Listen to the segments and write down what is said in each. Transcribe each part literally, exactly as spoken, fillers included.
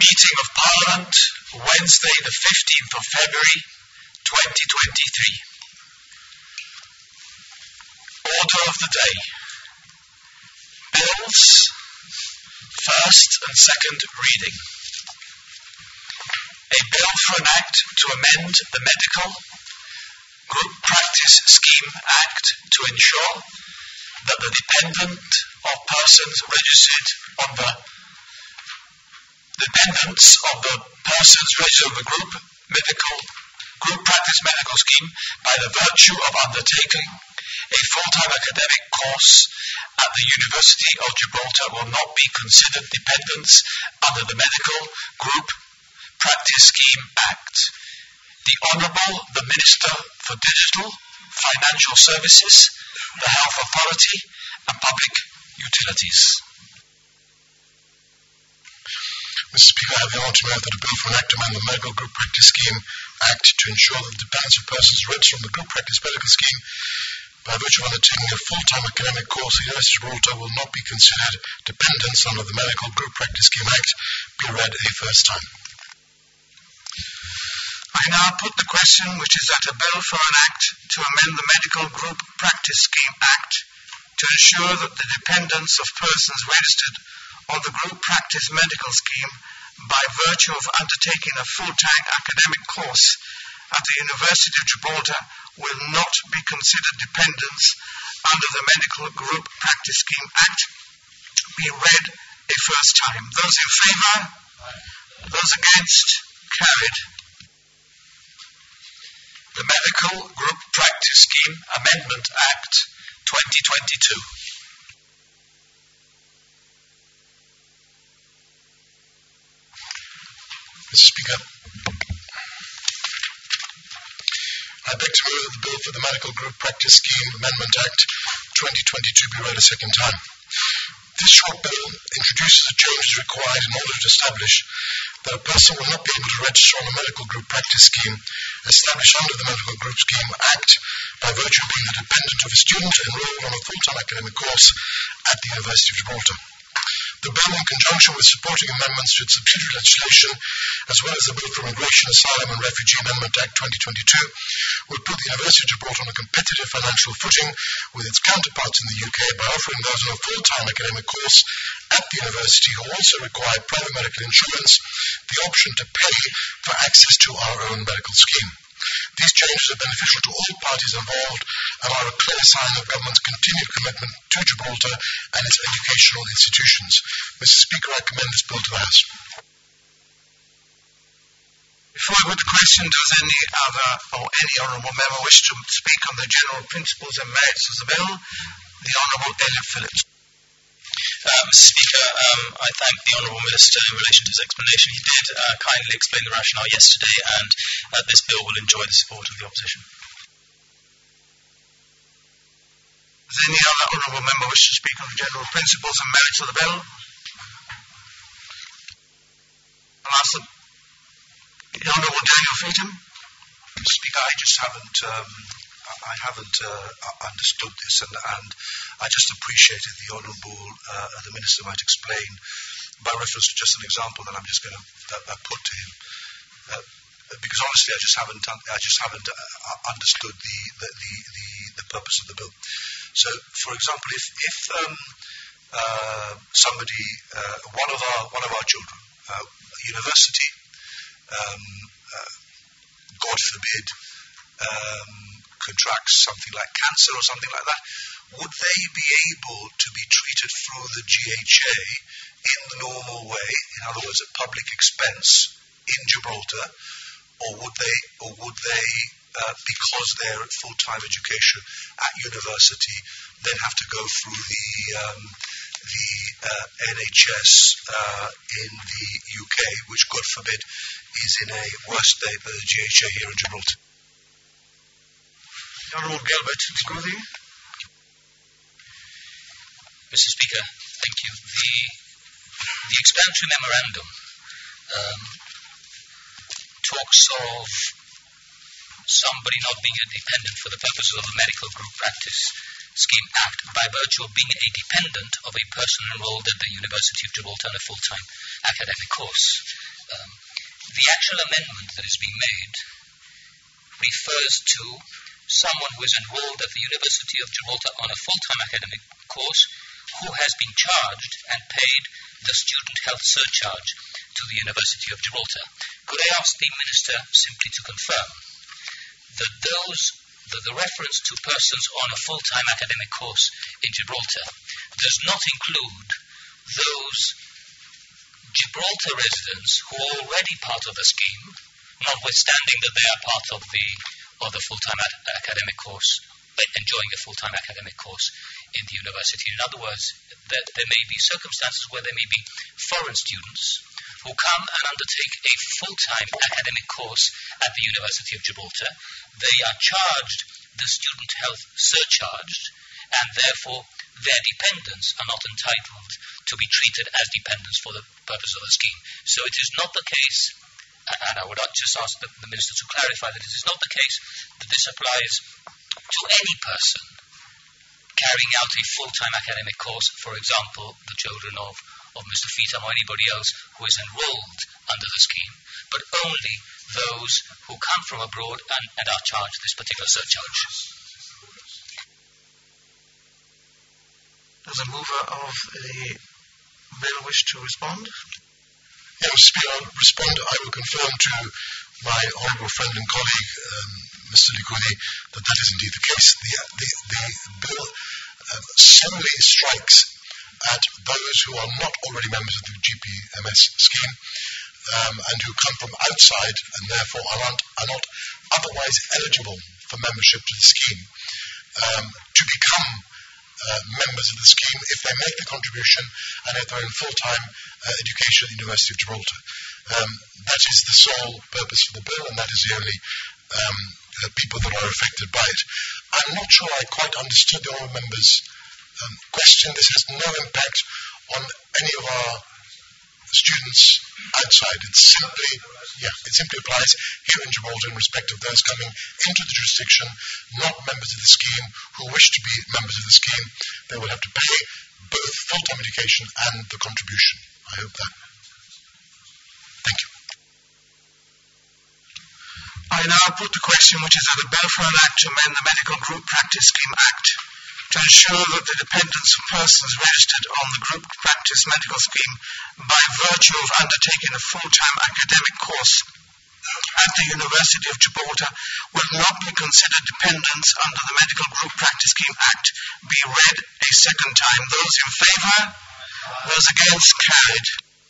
Meeting of Parliament, Wednesday the fifteenth of February twenty twenty-three. Order of the day. Bills, first and second reading. A bill for an act to amend the Medical Group Practice Scheme Act to ensure that the dependent of persons registered on the dependents of the persons registered on the group medical group practice medical scheme by the virtue of undertaking a full-time academic course at the University of Gibraltar will not be considered dependents under the Medical Group Practice Scheme Act. The Honourable the Minister for Digital, Financial Services, the Health Authority and Public Utilities. Mister Speaker, I have the honour to move that a bill for an act to amend the Medical Group Practice Scheme Act to ensure that the dependents of persons registered on the Group Practice Medical Scheme by virtue of undertaking a full-time academic course at the University of Gibraltar will not be considered dependents under the Medical Group Practice Scheme Act be read a first time. I now put the question, which is that a bill for an act to amend the Medical Group Practice Scheme Act to ensure that the dependents of persons registered on the Group Practice Medical Scheme by virtue of undertaking a full-time academic course at the University of Gibraltar will not be considered dependents under the Medical Group Practice Scheme Act be read a first time. Those in favour? Those against? Carried. The Medical Group Practice Scheme Amendment Act twenty twenty-two. Mister Speaker, I beg to move that the bill for the Medical Group Practice Scheme Amendment Act twenty twenty-two be read a second time. This short bill introduces the changes required in order to establish that a person will not be able to register on a medical group practice scheme established under the Medical Group Scheme Act by virtue of being the dependent of a student enrolled on a full-time academic course at the University of Gibraltar. The bill, in conjunction with supporting amendments to its subsidiary legislation, as well as the Bill for Immigration, Asylum and Refugee Amendment Act twenty twenty-two, would put the University of Gibraltar on a competitive financial footing with its counterparts in the U K by offering those on a full-time academic course at the university who also require private medical insurance the option to pay for access to our own medical scheme. These changes are beneficial to all parties involved and are a clear sign of government's continued commitment to Gibraltar and its educational institutions. Mister Speaker, I commend this bill to the House. Before I put the question, does any other or any honourable member wish to speak on the general principles and merits of the bill? The Honourable Elliot Phillips. Uh, Mister Speaker, um, I thank the Honourable Minister in relation to his explanation. He did uh, kindly explain the rationale yesterday, and uh, this bill will enjoy the support of the opposition. Does any other honourable member wish to speak on the general principles and merits of the bill? I'll ask the, the Honourable Daniel Freedom. Mister Speaker, I just haven't, um, I haven't uh, understood this, and, and I just appreciated the Honourable, uh, the Minister might explain by reference to just an example that I'm just going to uh, put to him, uh, because honestly I just haven't, I just haven't uh, understood the the, the the the purpose of the bill. So, for example, if if um, uh, somebody, uh, one of our one of our children, uh, university, um, uh, God forbid, um, contracts something like cancer or something like that, would they be able to be treated through the G H A in the normal way, in other words, at public expense in Gibraltar, or would they, or would they, uh, because they're at full-time education at university, then have to go through the um, the uh, N H S uh, in the U K, which, God forbid, is in a worse state than the G H A here in Gibraltar? Honourable Gilbert Scruthy. Mister Speaker, thank you. The, the explanatory memorandum um, talks of somebody not being a dependent for the purposes of the Medical Group Practice Scheme Act by virtue of being a dependent of a person enrolled at the University of Gibraltar in a full-time academic course. the actual amendment that is being made refers to someone who is enrolled at the University of Gibraltar on a full-time academic course who has been charged and paid the student health surcharge to the University of Gibraltar. Could I ask the Minister simply to confirm that those that the reference to persons on a full-time academic course in Gibraltar does not include those Gibraltar residents who are already part of the scheme, notwithstanding that they are part of the of the full-time ad- academic course, enjoying a full-time academic course in the university. In other words, there, there may be circumstances where there may be foreign students who come and undertake a full-time academic course at the University of Gibraltar. They are charged the student health surcharge, and therefore their dependents are not entitled to be treated as dependents for the purpose of the scheme. So it is not the case, and I would just ask the, the Minister to clarify that it is not the case that this applies to any person carrying out a full-time academic course, for example, the children of, of Mister Feetham or anybody else who is enrolled under the scheme, but only those who come from abroad and, and are charged this particular surcharge. Does the mover of the bill wish to respond? Yes, Mister Speaker, I'll respond. I will confirm to my honourable friend and colleague, um, Mister Likhudi, that that is indeed the case. The, the, the bill um, solely strikes at those who are not already members of the G P M S scheme um, and who come from outside and therefore are not, are not otherwise eligible for membership to the scheme um, to become Uh, members of the scheme if they make the contribution and if they're in full-time uh, education at the University of Gibraltar. Um, that is the sole purpose of the bill, and that is the only um, uh, people that are affected by it. I'm not sure I quite understood the honourable member's um, question. This has no impact on any of our students outside. It simply, yeah, it simply applies here in Gibraltar in respect of those coming into the jurisdiction, not members of the scheme, who wish to be members of the scheme. They will have to pay both full-time education and the contribution. I hope that. Thank you. I now put the question, which is that a bill for an act to amend the Medical Group Practice Scheme Act to ensure that the dependents of persons registered on the Group Practice Medical Scheme by virtue of undertaking a full-time academic course at the University of Gibraltar will not be considered dependents under the Medical Group Practice Scheme Act be read a second time. Those in favour? Those against? Carried.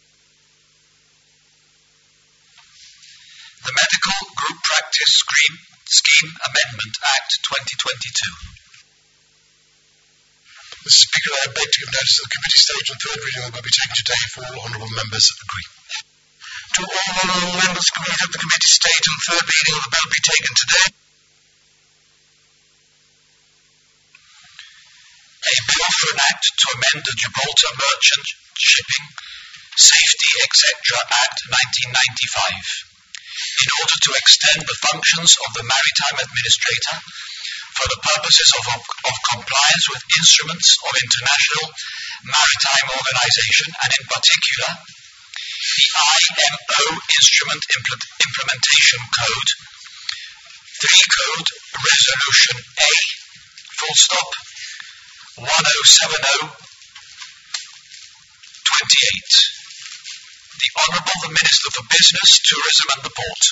The Medical Group Practice Scheme, Scheme Amendment Act twenty twenty-two. Mister Speaker, I beg to give notice of the committee stage and third reading that will be taken today if all honourable members agree. Do all honourable members agree that the committee stage and third reading of the bill be taken today? A bill for an act to amend the Gibraltar Merchant Shipping Safety et cetera Act nineteen ninety-five in order to extend the functions of the Maritime Administrator for the purposes of, of, of compliance with instruments of International Maritime Organization, and in particular the I M O Instrument Impl- Implementation Code, three Code Resolution A, full stop, one oh seven oh twenty-eight. The Honourable the Minister for Business, Tourism and the Port.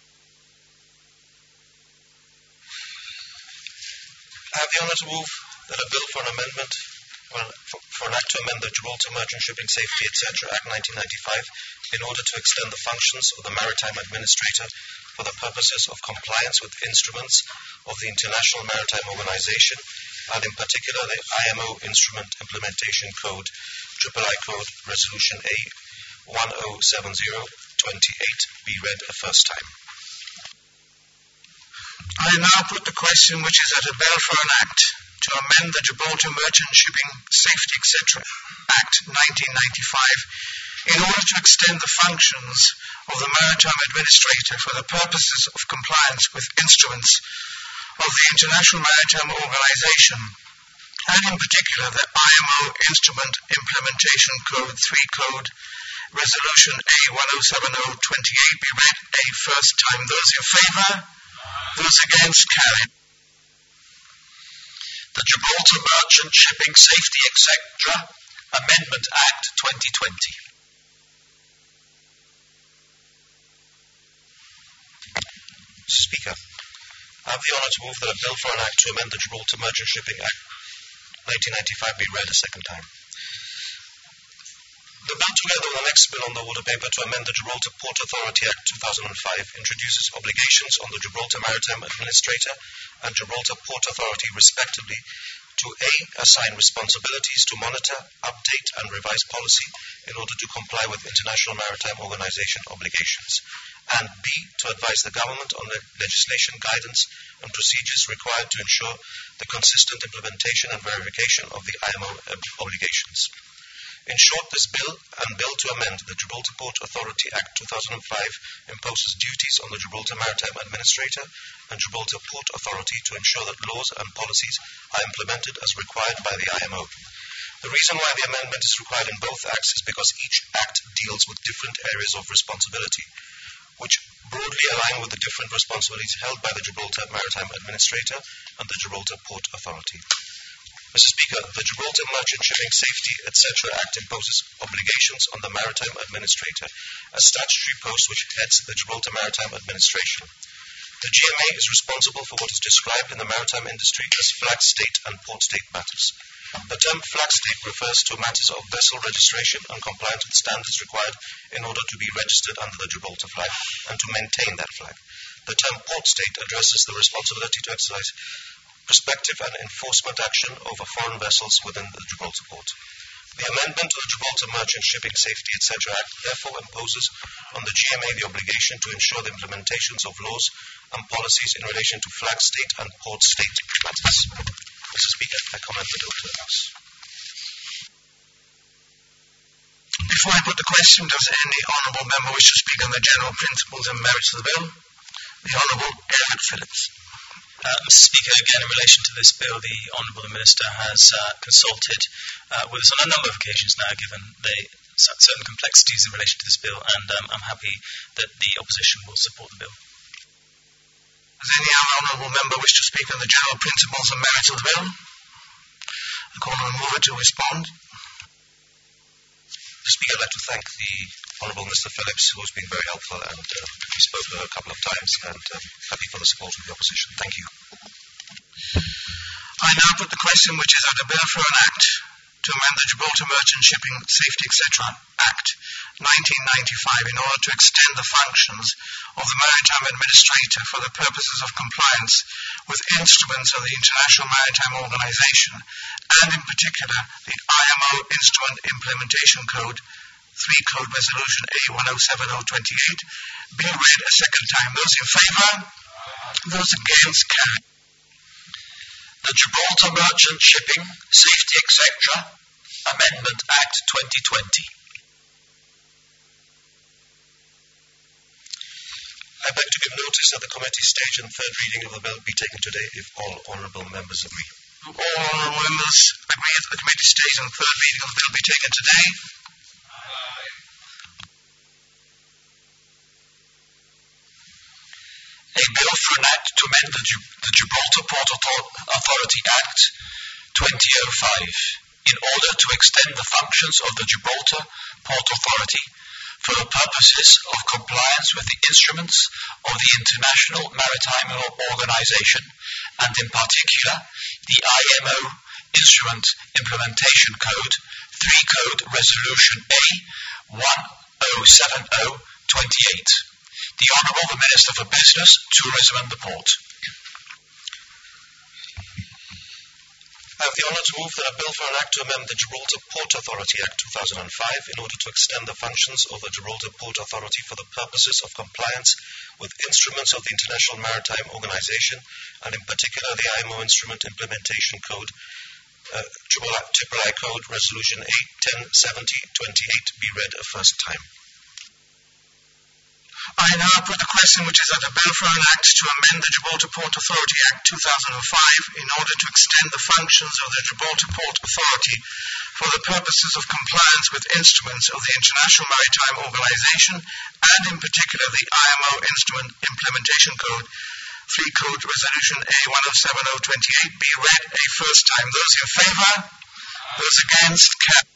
I have the honour to move that a bill for an amendment, well, for, for an act to amend the Gibraltar Merchant Shipping Safety et cetera Act nineteen ninety-five in order to extend the functions of the Maritime Administrator for the purposes of compliance with instruments of the International Maritime Organization, and in particular the I M O Instrument Implementation Code, triple I Code Resolution A one oh seven oh twenty-eight, be read a first time. I now put the question, which is that a bill for an act to amend the Gibraltar Merchant Shipping Safety et cetera Act nineteen ninety-five in order to extend the functions of the Maritime Administrator for the purposes of compliance with instruments of the International Maritime Organization, and in particular the I M O Instrument Implementation Code three Code Resolution A one oh seven oh twenty-eight be read a first time. Those in favour? Those against? Carried. The Gibraltar Merchant Shipping Safety et cetera Amendment Act twenty twenty. Mister Speaker, I have the honour to move that a bill for an act to amend the Gibraltar Merchant Shipping Act nineteen ninety-five be read a second time. The bill, together with the next bill on the order paper to amend the Gibraltar Port Authority Act two thousand five, introduces obligations on the Gibraltar Maritime Administrator and Gibraltar Port Authority, respectively, to A. assign responsibilities to monitor, update and revise policy in order to comply with International Maritime Organization obligations, and B. to advise the government on the legislation, guidance and procedures required to ensure the consistent implementation and verification of the I M O obligations. In short, this bill and bill to amend the Gibraltar Port Authority Act two thousand five imposes duties on the Gibraltar Maritime Administrator and Gibraltar Port Authority to ensure that laws and policies are implemented as required by the I M O. The reason why the amendment is required in both acts is because each act deals with different areas of responsibility, which broadly align with the different responsibilities held by the Gibraltar Maritime Administrator and the Gibraltar Port Authority. Mister Speaker, the Gibraltar Merchant Shipping Safety et cetera Act imposes obligations on the Maritime Administrator, a statutory post which heads the Gibraltar Maritime Administration. The G M A is responsible for what is described in the maritime industry as flag state and port state matters. The term flag state refers to matters of vessel registration and compliance with standards required in order to be registered under the Gibraltar flag and to maintain that flag. The term port state addresses the responsibility to exercise prospective and enforcement action over foreign vessels within the Gibraltar port. The amendment to the Gibraltar Merchant Shipping Safety et cetera Act therefore imposes on the G M A the obligation to ensure the implementations of laws and policies in relation to flag state and port state matters. Mister Speaker, I commend the bill to the House. Before I put the question, does any honourable member wish to speak on the general principles and merits of the bill? The Honourable Eric Phillips. Uh, Mister Speaker, again, in relation to this bill, the Honourable Minister has uh, consulted uh, with us on a number of occasions now, given the certain complexities in relation to this bill, and um, I'm happy that the opposition will support the bill. Does any other honourable member wish to speak on the general principles and merits of the bill? I call on the mover to respond. Mister Speaker, I'd like to thank the Honourable Mister Phillips, who has been very helpful, and uh, we spoke to her a couple of times, and um, happy for the support of the opposition. Thank you. I now put the question, which is that a bill for an act to amend the Gibraltar Merchant Shipping Safety et cetera Act nineteen ninety-five in order to extend the functions of the Maritime Administrator for the purposes of compliance with instruments of the International Maritime Organization, and in particular the I M O Instrument Implementation Code three Code Resolution A one oh seven oh twenty-eight be read a second time. Those in favour? Those against? Carried. The Gibraltar Merchant Shipping Safety et cetera Amendment Act twenty twenty. I beg to give notice that the committee stage and third reading of the bill be taken today if all honourable members agree. All honourable members agree that the committee stage and third reading of the bill be taken today. A bill for an act to amend the, Gi- the Gibraltar Port Authority Act twenty oh five in order to extend the functions of the Gibraltar Port Authority for the purposes of compliance with the instruments of the International Maritime Organization, and in particular the I M O Instrument Implementation Code three Code Resolution A one oh seven oh twenty-eight. The Honourable the Minister for Business, Tourism and the Port. I have the honour to move that a bill for an act to amend the Gibraltar Port Authority Act two thousand five in order to extend the functions of the Gibraltar Port Authority for the purposes of compliance with instruments of the International Maritime Organization, and in particular the I M O Instrument Implementation Code, uh, triple I Code Resolution A ten seventy twenty-eight be read a first time. I I now put the question which is that a bill for an act to amend the Gibraltar Port Authority Act two thousand five in order to extend the functions of the Gibraltar Port Authority for the purposes of compliance with instruments of the International Maritime Organization and in particular the I M O Instrument Implementation Code, Fleet Code Resolution A one oh seven oh twenty-eight be read a first time. Those in favour? Those against? Carried.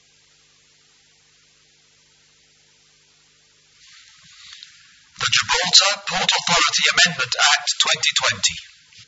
The Gibraltar Port Authority Amendment Act twenty twenty.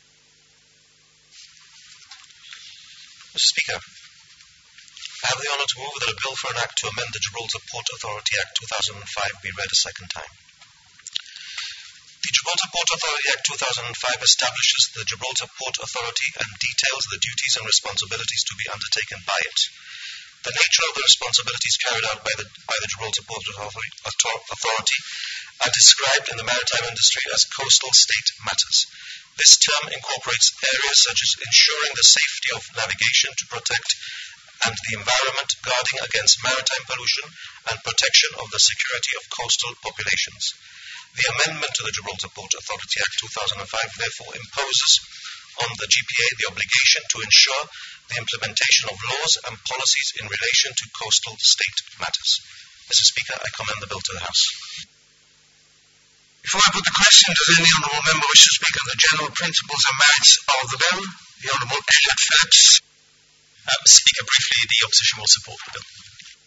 Mister Speaker, I have the honour to move that a bill for an act to amend the Gibraltar Port Authority Act two thousand five be read a second time. The Gibraltar Port Authority Act two thousand five establishes the Gibraltar Port Authority and details the duties and responsibilities to be undertaken by it. The nature of the responsibilities carried out by the, by the Gibraltar Port Authority are described in the maritime industry as coastal state matters. This term incorporates areas such as ensuring the safety of navigation to protect and the environment, guarding against maritime pollution and protection of the security of coastal populations. The amendment to the Gibraltar Port Authority Act two thousand five therefore imposes on the G P A the obligation to ensure the implementation of laws and policies in relation to coastal state matters. Mister Speaker, I commend the bill to the House. Before I put the question, does any honourable member wish to speak on the general principles and merits of the bill? The Honourable Elliot Phillips. Uh, Mister Speaker, briefly, the opposition will support the bill.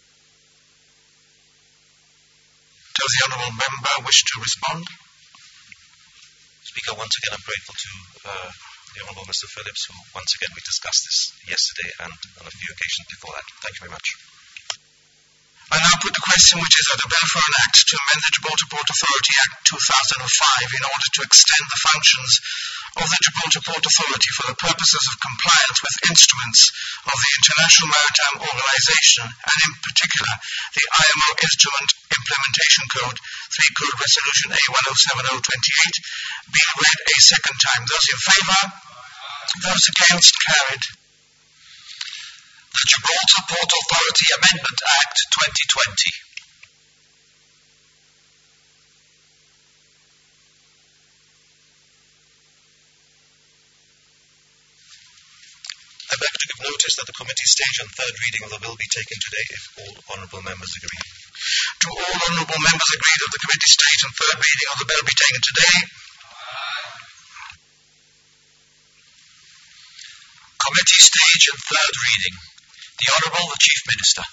Does the honourable member wish to respond? Speaker, once again, I'm grateful to uh, the Honourable Mister Phillips, who once again we discussed this yesterday and on a few occasions before that. Thank you very much. I now put the question which is that a bill for an act to amend the Gibraltar Port Authority Act two thousand five in order to extend the functions of the Gibraltar Port Authority for the purposes of compliance with instruments of the International Maritime Organization and in particular the I M O Instrument Implementation Code, Fleet Code Resolution A one oh seven oh twenty-eight, be read a second time. Those in favour? Those against? Carried. The Gibraltar Port Authority Amendment Act twenty twenty. I beg to give notice that the committee stage and third reading of the bill be taken today if all honourable members agree. Do all honourable members agree that the committee stage and third reading of the bill be taken today? Committee stage and third reading. The Honourable the Chief Minister.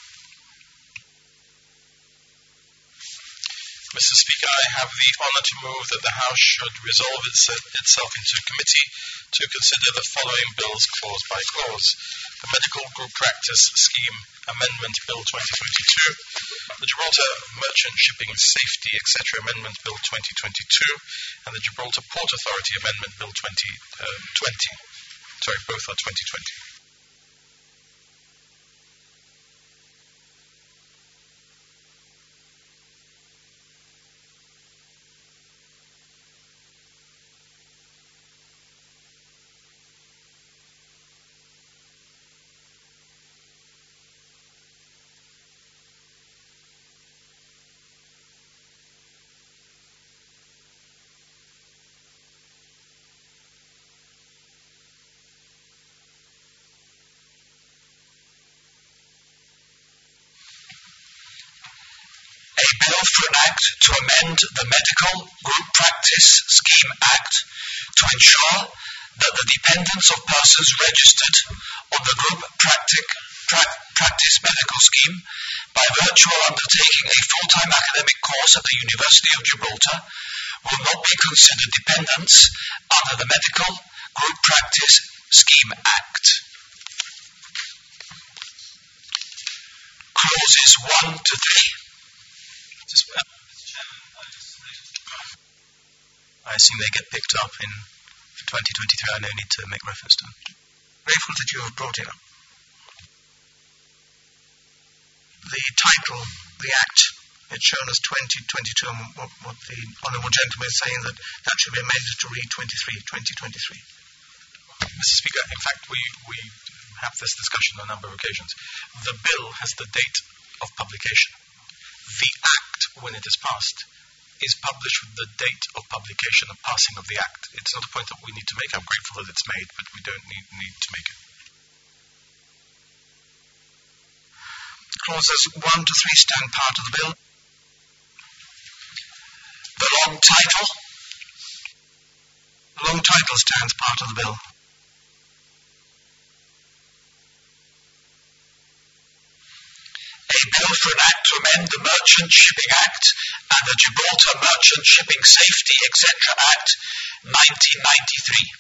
Mister Speaker, I have the honour to move that the House should resolve its, itself into committee to consider the following bills clause by clause. The Medical Group Practice Scheme Amendment Bill twenty twenty-two, the Gibraltar Merchant Shipping Safety et cetera Amendment Bill twenty twenty-two, and the Gibraltar Port Authority Amendment Bill twenty twenty. Sorry, both are twenty twenty. A bill for an act to amend the Medical Group Practice Scheme Act to ensure that the dependents of persons registered on the Group Practic, pra- Practice Medical Scheme by virtue of undertaking a full-time academic course at the University of Gibraltar will not be considered dependents under the Medical Group Practice Scheme Act. Clauses one to three. I assume they get picked up in twenty twenty-three. I no need to make reference to them. Grateful that you have brought it up. The title, the Act, it's shown as twenty twenty-two, and what, what the Honourable Gentleman is saying that that should be amended to read twenty-three, twenty twenty-three. Mister Speaker, in fact, we, we have this discussion on a number of occasions. The bill has the date of publication. The Act, when it is passed, is published with the date of publication of passing of the Act. It's not a point that we need to make. I'm grateful that it's made, but we don't need, need to make it. Clauses one to three stand part of the bill. The long title. The long title stands part of the bill. A bill for an act to amend the Merchant Shipping Act and the Gibraltar Merchant Shipping Safety, et cetera Act nineteen ninety-three.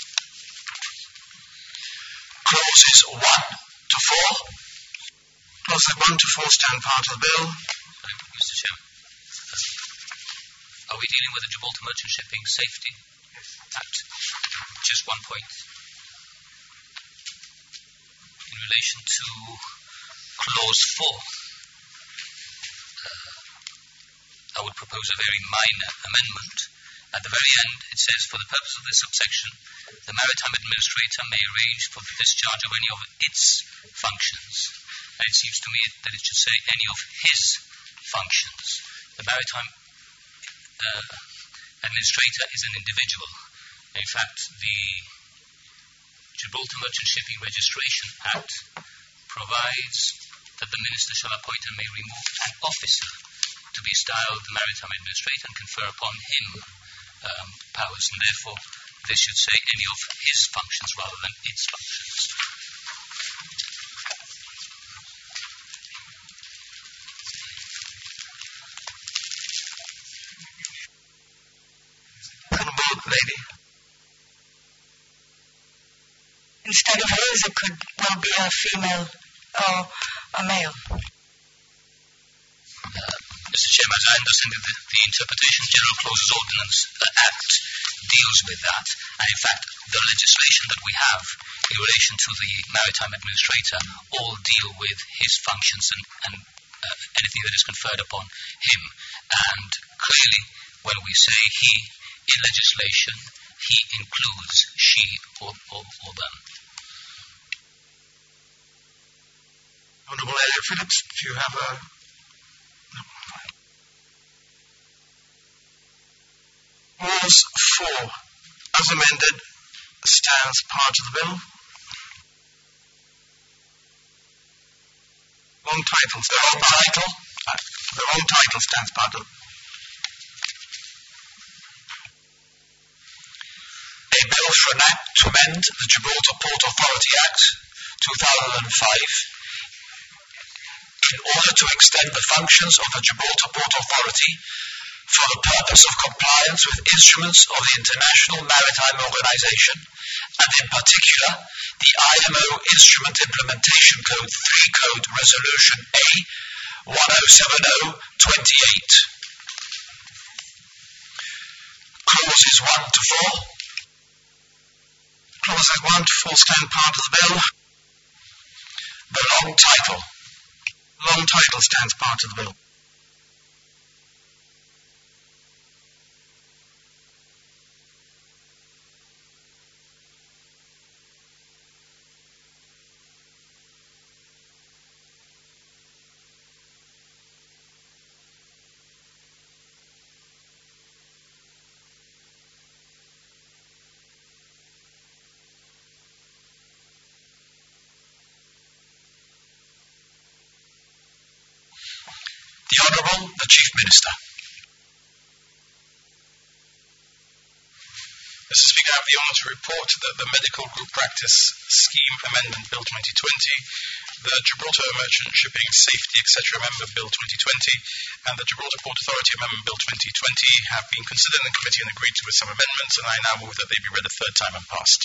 Clauses one to four. Clauses one to four stand part of the bill. Mister Chairman, are we dealing with the Gibraltar Merchant Shipping Safety Act? Just one point. In relation to Clause four, uh, I would propose a very minor amendment. At the very end, it says, for the purpose of this subsection, the Maritime Administrator may arrange for the discharge of any of its functions. And it seems to me that it should say any of his functions. The Maritime uh, Administrator is an individual. In fact, the Gibraltar Merchant Shipping Registration Act provides that the Minister shall appoint and may remove an officer to be styled the Maritime Administrator and confer upon him um, powers, and therefore this should say any of his functions rather than its functions. Honourable lady. Instead of his, it could well be a female or a male. Uh, Mister Chairman, as I understand it, the, the Interpretation General Clauses Ordinance uh, Act deals with that. And in fact, the legislation that we have in relation to the Maritime Administrator all deal with his functions and, and uh, anything that is conferred upon him. And clearly, when we say he in legislation, he includes she or, or, or them. Honourable Elliot Phillips, do you have a... No. Clause four, as amended, stands part of the bill. Long title. The long title. Uh, the long title stands part of. A bill for an act to amend the Gibraltar Port Authority Act two thousand five in order to extend the functions of the Gibraltar Port Authority for the purpose of compliance with instruments of the International Maritime Organization, and in particular the I M O Instrument Implementation Code three Code Resolution A ten seventy twenty-eight. Clauses one to four. Clauses one to four stand part of the bill. The long title. Long title stands part of the bill. The Honourable the Chief Minister. Mister Speaker, I have the honour to report that the Medical Group Practice Scheme Amendment Bill twenty twenty, the Gibraltar Merchant Shipping Safety, et cetera Amendment Bill twenty twenty, and the Gibraltar Port Authority Amendment Bill twenty twenty have been considered in the committee and agreed to with some amendments, and I now move that they be read a third time and passed.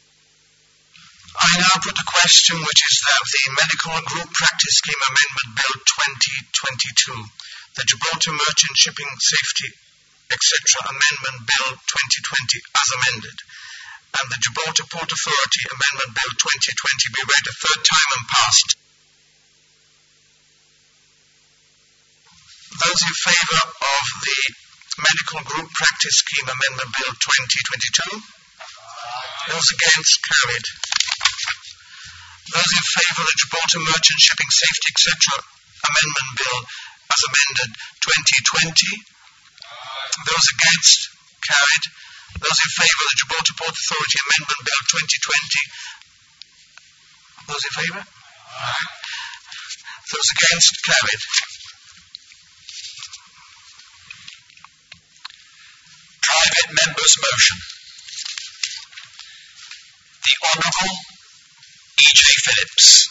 I now put a question, which is that the Medical Group Practice Scheme Amendment Bill twenty twenty-two, the Gibraltar Merchant Shipping Safety, et cetera Amendment Bill twenty twenty as amended, and the Gibraltar Port Authority Amendment Bill twenty twenty be read a third time and passed. Those in favour of the Medical Group Practice Scheme Amendment Bill twenty twenty-two? Those against? Carried. Those in favour of the Gibraltar Merchant Shipping Safety, et cetera Amendment Bill as amended twenty twenty? Those against? Carried. Those in favour of the Gibraltar Port Authority Amendment Bill twenty twenty? Those in favour? Aye. Those against? Carried. Private member's motion. The Honourable E J Phillips.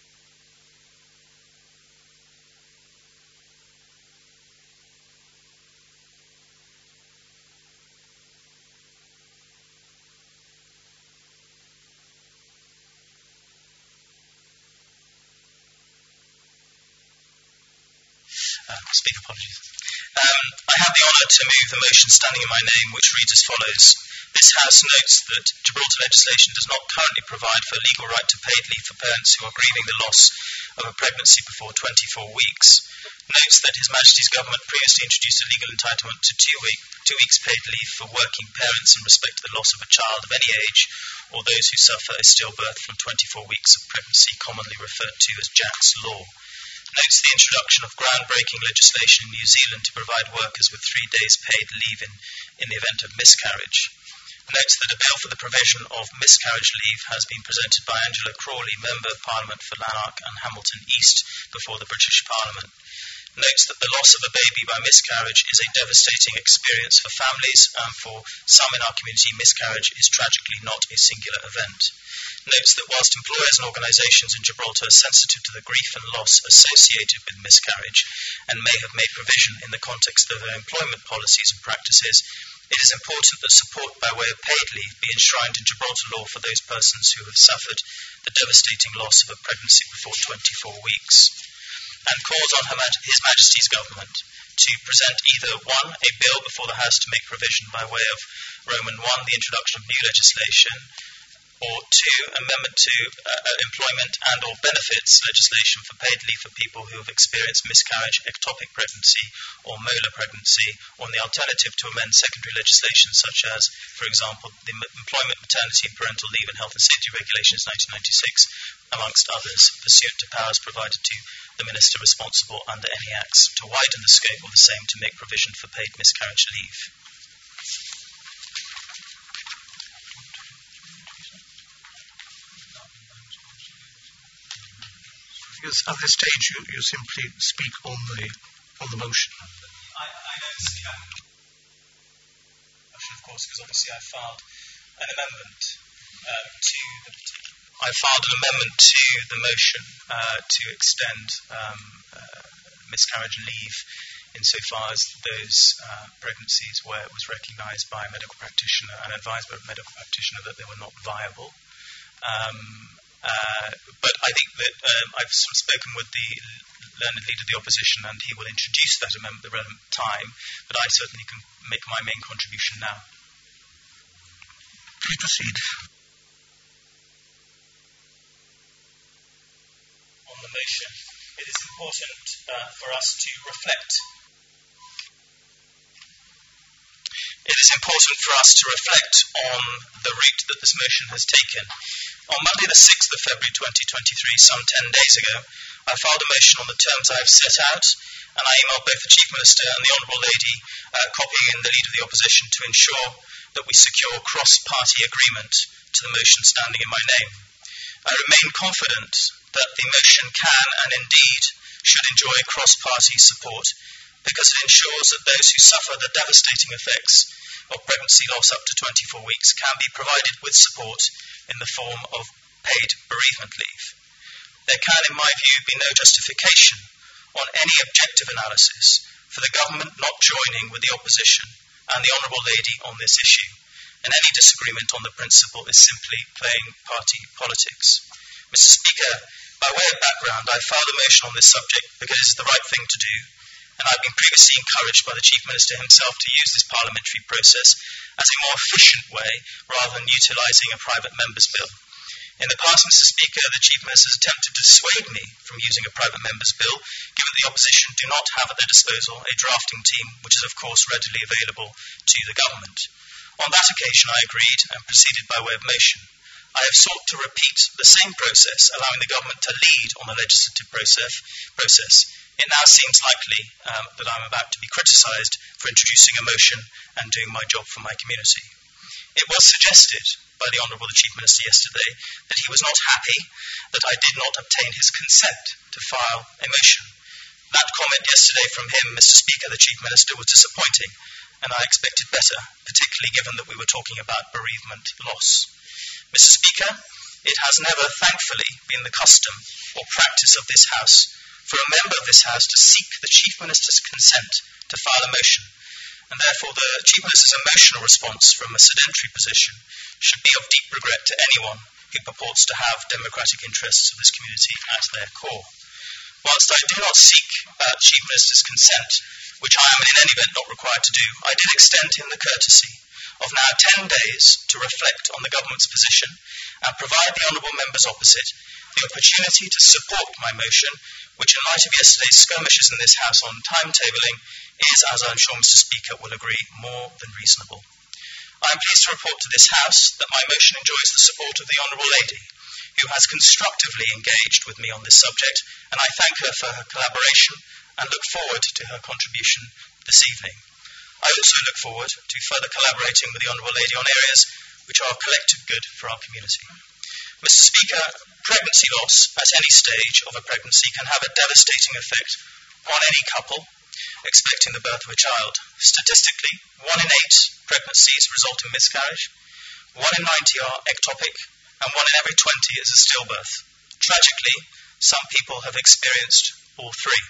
Uh, speak apologies. Um, I have the honour to move the motion standing in my name, which reads as follows. This House notes that Gibraltar legislation does not currently provide for a legal right to paid leave for parents who are grieving the loss of a pregnancy before twenty-four weeks. Notes that His Majesty's Government previously introduced a legal entitlement to two, week, two weeks paid leave for working parents in respect to the loss of a child of any age or those who suffer a stillbirth from twenty-four weeks of pregnancy, commonly referred to as Jack's Law. Notes the introduction of groundbreaking legislation in New Zealand to provide workers with three days paid leave in, in the event of miscarriage. Notes that a bill for the provision of miscarriage leave has been presented by Angela Crawley, Member of Parliament for Lanark and Hamilton East, before the British Parliament. Notes that the loss of a baby by miscarriage is a devastating experience for families, and for some in our community, miscarriage is tragically not a singular event. Notes that whilst employers and organisations in Gibraltar are sensitive to the grief and loss associated with miscarriage and may have made provision in the context of their employment policies and practices, it is important that support by way of paid leave be enshrined in Gibraltar law for those persons who have suffered the devastating loss of a pregnancy before twenty-four weeks, and calls on Her Maj- His Majesty's Government to present either one, a bill before the House to make provision by way of Roman one, the introduction of new legislation, or two, amendment to uh, employment and or benefits legislation for paid leave for people who have experienced miscarriage, ectopic pregnancy or molar pregnancy, or the alternative to amend secondary legislation such as, for example, the Employment, Maternity and Parental Leave and Health and Safety Regulations nineteen ninety-six, amongst others, pursuant to powers provided to the Minister responsible under any acts to widen the scope of the same to make provision for paid miscarriage leave. Yes, at this stage, you, you simply speak on the on the motion. I, I noticed the motion, of course, because obviously I filed an amendment uh, to the I filed an amendment to the motion uh, to extend um, uh, miscarriage leave insofar as those uh, pregnancies where it was recognised by a medical practitioner and advised by a medical practitioner that they were not viable. Um, Uh, but I think that um, I've sort of spoken with the learned leader of the opposition, and he will introduce that amendment at the relevant time, but I certainly can make my main contribution now. Please proceed. On the motion, it is important uh, for us to reflect. It is important for us to reflect on the route that this motion has taken. On Monday the sixth of February twenty twenty-three, some ten days ago, I filed a motion on the terms I have set out, and I emailed both the Chief Minister and the Honourable Lady, uh, copying in the Leader of the Opposition to ensure that we secure cross-party agreement to the motion standing in my name. I remain confident that the motion can and indeed should enjoy cross-party support because it ensures that those who suffer the devastating effects of pregnancy loss up to twenty-four weeks can be provided with support in the form of paid bereavement leave. There can, in my view, be no justification on any objective analysis for the government not joining with the opposition and the Honourable Lady on this issue, and any disagreement on the principle is simply playing party politics. Mister Speaker, by way of background, I filed a motion on this subject because it is the right thing to do, and I've been previously encouraged by the Chief Minister himself to use this parliamentary process as a more efficient way rather than utilising a private member's bill. In the past, Mister Speaker, the Chief Minister has attempted to dissuade me from using a private member's bill, given the opposition do not have at their disposal a drafting team, which is of course readily available to the government. On that occasion, I agreed and proceeded by way of motion. I have sought to repeat the same process, allowing the government to lead on the legislative process, process it now seems likely um, that I'm about to be criticised for introducing a motion and doing my job for my community. It was suggested by the Honourable the Chief Minister yesterday that he was not happy that I did not obtain his consent to file a motion. That comment yesterday from him, Mister Speaker, the Chief Minister, was disappointing, and I expected better, particularly given that we were talking about bereavement loss. Mister Speaker, it has never, thankfully, been the custom or practice of this House for a member of this House to seek the Chief Minister's consent to file a motion, and therefore the Chief Minister's emotional response from a sedentary position should be of deep regret to anyone who purports to have democratic interests of this community at their core. Whilst I do not seek uh, the Chief Minister's consent, which I am in any event not required to do, I did extend him the courtesy of now ten days to reflect on the government's position and provide the honourable members opposite the opportunity to support my motion, which in light of yesterday's skirmishes in this House on timetabling is, as I'm sure Mister Speaker will agree, more than reasonable. I am pleased to report to this House that my motion enjoys the support of the Honourable Lady, who has constructively engaged with me on this subject, and I thank her for her collaboration and look forward to her contribution this evening. I also look forward to further collaborating with the Honourable Lady on areas which are of collective good for our community. Mister Speaker, pregnancy loss at any stage of a pregnancy can have a devastating effect on any couple expecting the birth of a child. Statistically, one in eight pregnancies result in miscarriage, one in ninety are ectopic, and one in every twenty is a stillbirth. Tragically, some people have experienced all three.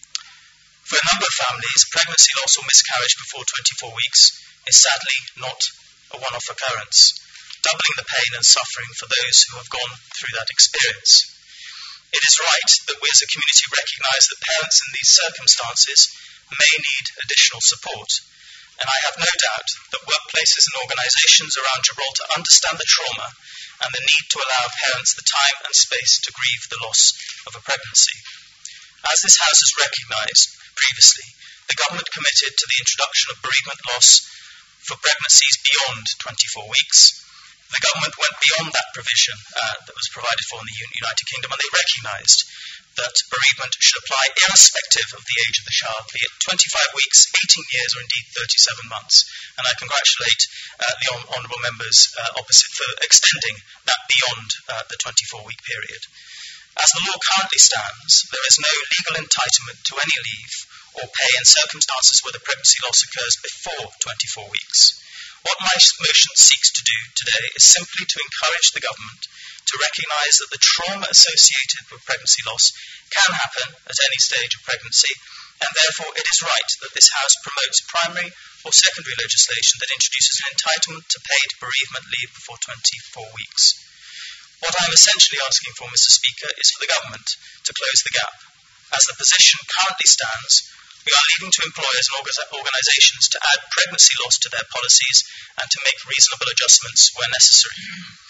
For a number of families, pregnancy loss or miscarriage before twenty-four weeks is sadly not a one-off occurrence, doubling the pain and suffering for those who have gone through that experience. It is right that we as a community recognise that parents in these circumstances may need additional support, and I have no doubt that workplaces and organisations around Gibraltar understand the trauma and the need to allow parents the time and space to grieve the loss of a pregnancy. As this House has recognised previously, the government committed to the introduction of bereavement loss for pregnancies beyond twenty-four weeks. The government went beyond that provision uh, that was provided for in the United Kingdom, and they recognised that bereavement should apply irrespective of the age of the child, be it twenty-five weeks, eighteen years, or indeed thirty-seven months. And I congratulate uh, the hon- honourable members uh, opposite for extending that beyond uh, the twenty-four week period. As the law currently stands, there is no legal entitlement to any leave or pay in circumstances where the pregnancy loss occurs before twenty-four weeks. What my motion seeks to do today is simply to encourage the government to recognise that the trauma associated with pregnancy loss can happen at any stage of pregnancy, and therefore it is right that this House promotes primary or secondary legislation that introduces an entitlement to paid bereavement leave before twenty-four weeks. What I am essentially asking for, Mister Speaker, is for the government to close the gap. As the position currently stands, we are leaving to employers and organisations to add pregnancy loss to their policies and to make reasonable adjustments where necessary.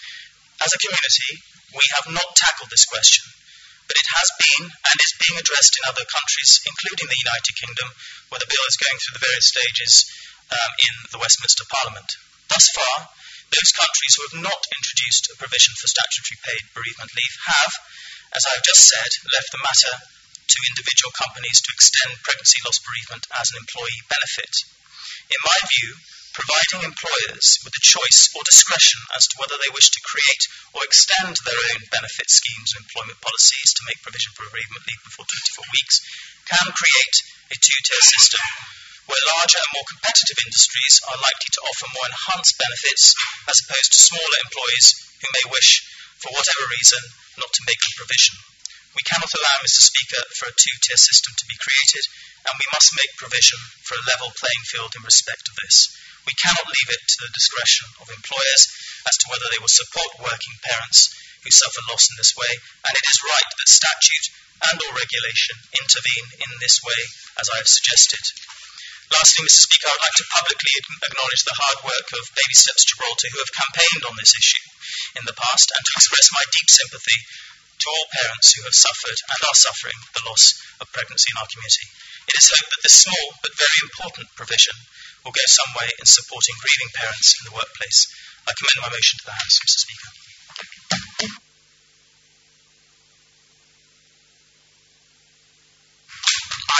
As a community, we have not tackled this question, but it has been and is being addressed in other countries, including the United Kingdom, where the bill is going through the various stages um, in the Westminster Parliament. Thus far, those countries who have not introduced a provision for statutory paid bereavement leave have, as I have just said, left the matter to individual companies to extend pregnancy loss bereavement as an employee benefit. In my view, providing employers with the choice or discretion as to whether they wish to create or extend their own benefit schemes and employment policies to make provision for bereavement leave before twenty-four weeks can create a two-tier system where larger and more competitive industries are likely to offer more enhanced benefits as opposed to smaller employees who may wish, for whatever reason, not to make the provision. We cannot allow, Mister Speaker, for a two-tier system to be created, and we must make provision for a level playing field in respect of this. We cannot leave it to the discretion of employers as to whether they will support working parents who suffer loss in this way, and it is right that statute and or regulation intervene in this way, as I have suggested. Lastly, Mister Speaker, I would like to publicly acknowledge the hard work of Baby Steps Gibraltar, who have campaigned on this issue in the past, and to express my deep sympathy to all parents who have suffered and are suffering the loss of pregnancy in our community. It is hoped that this small but very important provision will go some way in supporting grieving parents in the workplace. I commend my motion to the House, Mister Speaker.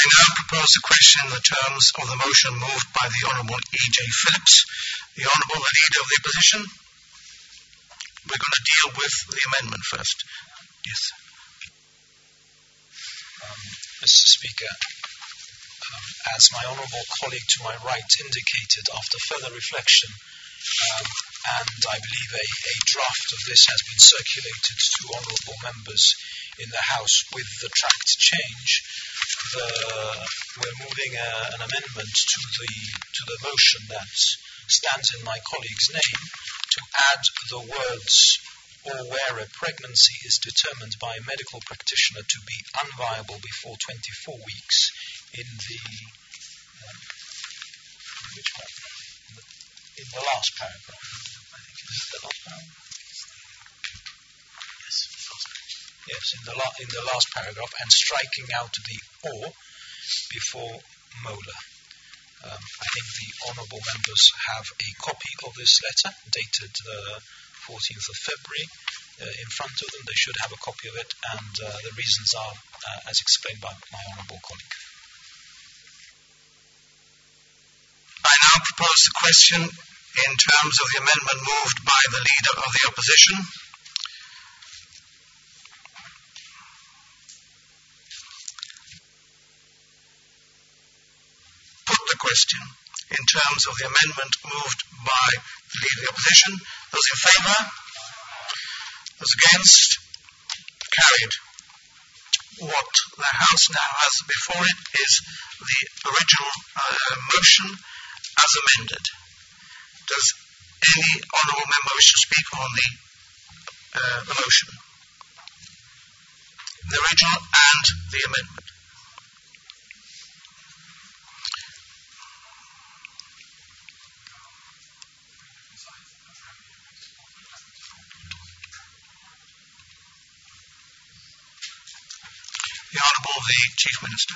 now propose the question in the terms of the motion moved by the Honourable E J Phillips. The Honourable, the Leader of the Opposition. We're going to deal with the amendment first. Yes. Um, Mister Speaker, um, as my honourable colleague to my right indicated, after further reflection, um, and I believe a, a draft of this has been circulated to honourable members in the House with the tracked change, the, we're moving a, an amendment to the to the motion that stands in my colleague's name to add the words "or where a pregnancy is determined by a medical practitioner to be unviable before twenty-four weeks" in the um, which paragraph? In the, in the last paragraph. I think it's the last paragraph. Yes, yes, in the la- in the last paragraph, and striking out the "or" before molar. Um, I think the honourable members have a copy of this letter dated the fourteenth of February uh, in front of them. They should have a copy of it, and uh, the reasons are uh, as explained by my honourable colleague. I now propose the question in terms of the amendment moved by the Leader of the Opposition. Put the question in terms of the amendment moved by the Leader of the Opposition. Those in favour? Those against? Carried. What the House now has before it is the original uh, motion as amended. Does any honourable member wish to speak on the, uh, the motion? The original and the amendment. The Honourable the Chief Minister.